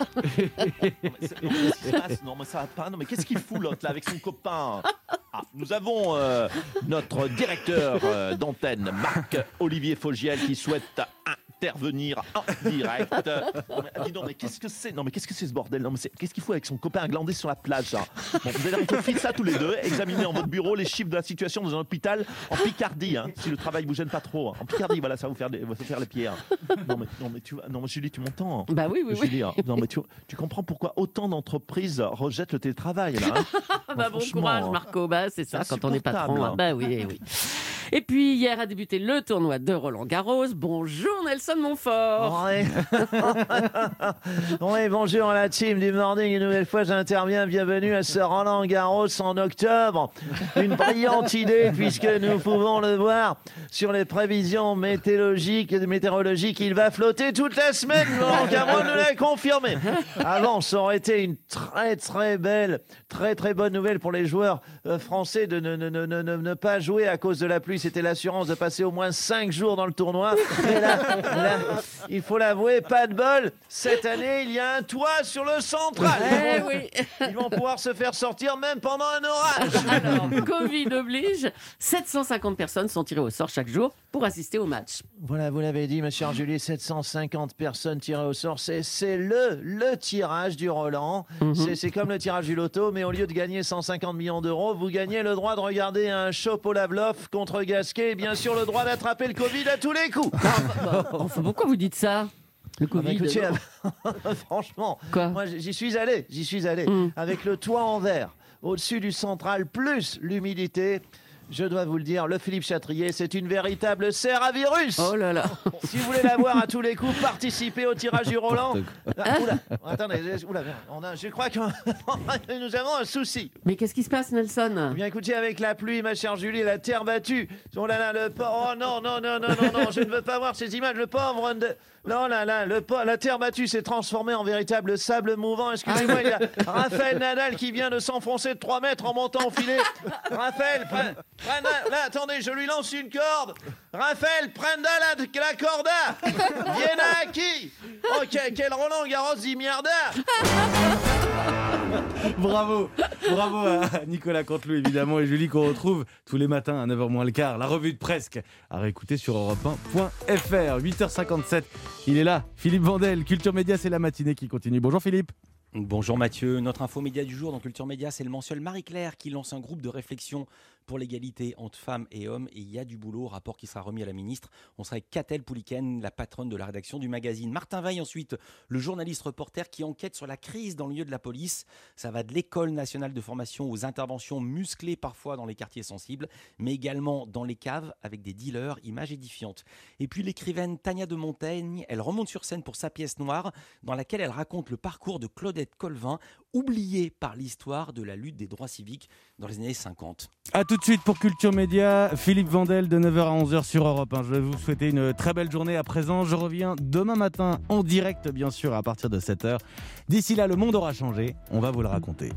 Non mais ça va pas, non mais qu'est-ce qu'il fout l'autre là avec son copain? Nous avons notre directeur d'antenne, Marc-Olivier Fogiel, qui souhaite un intervenir en direct. Dis donc, mais qu'est-ce que c'est ? Non, mais qu'est-ce que c'est ce bordel ? Non, mais qu'est-ce qu'il faut avec son copain à glander sur la plage, ça ? Bon, vous allez réfléchir ça tous les deux, examiner en votre bureau les chiffres de la situation dans un hôpital en Picardie, hein, si le travail vous gêne pas trop. Hein. En Picardie, voilà, ça va vous faire les pieds. Hein. Non, mais Julie, tu m'entends ? Hein. Bah oui. Julie, hein. Non, mais tu comprends pourquoi autant d'entreprises rejettent le télétravail, là, hein. Bon courage, Marco. Bah, c'est ça, quand on est patron. Hein. Hein. Bah oui. Et puis, hier a débuté le tournoi de Roland-Garros. Bonjour, Nelson Montfort. Oui, bonjour à la team du Morning. Une nouvelle fois, j'interviens. Bienvenue à ce Roland-Garros en octobre. Une brillante idée, puisque nous pouvons le voir sur les prévisions météorologiques. Il va flotter toute la semaine. Laurent Cameron nous l'a confirmé. Avant, ça aurait été une très belle, très bonne nouvelle pour les joueurs français de ne pas jouer à cause de la pluie. C'était l'assurance de passer au moins 5 jours dans le tournoi. Et là, il faut l'avouer, pas de bol. Cette année, il y a un toit sur le central. Ils vont pouvoir se faire sortir même pendant un orage. Alors, Covid oblige, 750 personnes sont tirées au sort chaque jour pour assister au match. Voilà, vous l'avez dit, ma chère Julie, 750 personnes tirées au sort. C'est le tirage du Roland. C'est comme le tirage du loto, mais au lieu de gagner 150 millions d'euros, vous gagnez le droit de regarder un Chopolavlov contre Gasquet et bien sûr le droit d'attraper le Covid à tous les coups. Enfin, pourquoi vous dites ça ? Le Covid. Écoutez, franchement, moi j'y suis allé avec le toit en verre au-dessus du central plus l'humidité. Je dois vous le dire, le Philippe Chatrier, c'est une véritable serre à virus. Oh là là. Si vous voulez la voir à tous les coups, participez au tirage du Roland. Attendez, je crois que nous avons un souci. Mais qu'est-ce qui se passe, Nelson ? Eh bien, écoutez, avec la pluie, ma chère Julie, la terre battue. Oh là là, oh non, je ne veux pas voir ces images. Le pauvre. Non, la terre battue s'est transformée en véritable sable mouvant. Excusez-moi, il y a Raphaël Nadal qui vient de s'enfoncer de 3 mètres en montant au filet. Raphaël, là, attendez, je lui lance une corde. Raphaël, prenda la corda. Viens à qui ? Oh, quel Roland Garros 10 milliardaires. Bravo à Nicolas Canteloup évidemment et Julie qu'on retrouve tous les matins à 9h moins le quart. La revue de Presque à réécouter sur europe1.fr. 8h57, il est là, Philippe Vandel. Culture Média, c'est la matinée qui continue. Bonjour Philippe. Bonjour Mathieu, notre info média du jour dans Culture Média, c'est le mensuel Marie-Claire qui lance un groupe de réflexion pour l'égalité entre femmes et hommes. Et il y a du boulot, rapport qui sera remis à la ministre. On sera avec Catel Pouliken, la patronne de la rédaction du magazine. Martin Veil ensuite, le journaliste reporter qui enquête sur la crise dans le milieu de la police. Ça va de l'école nationale de formation aux interventions musclées parfois dans les quartiers sensibles, mais également dans les caves avec des dealers, images édifiantes. Et puis l'écrivaine Tania de Montaigne, elle remonte sur scène pour sa pièce noire dans laquelle elle raconte le parcours de Claudette Colvin, oubliée par l'histoire de la lutte des droits civiques dans les années 50. A tout de suite pour Culture Média, Philippe Vandel de 9h à 11h sur Europe 1. Je vais vous souhaiter une très belle journée à présent. Je reviens demain matin en direct, bien sûr, à partir de 7h. D'ici là, le monde aura changé. On va vous le raconter.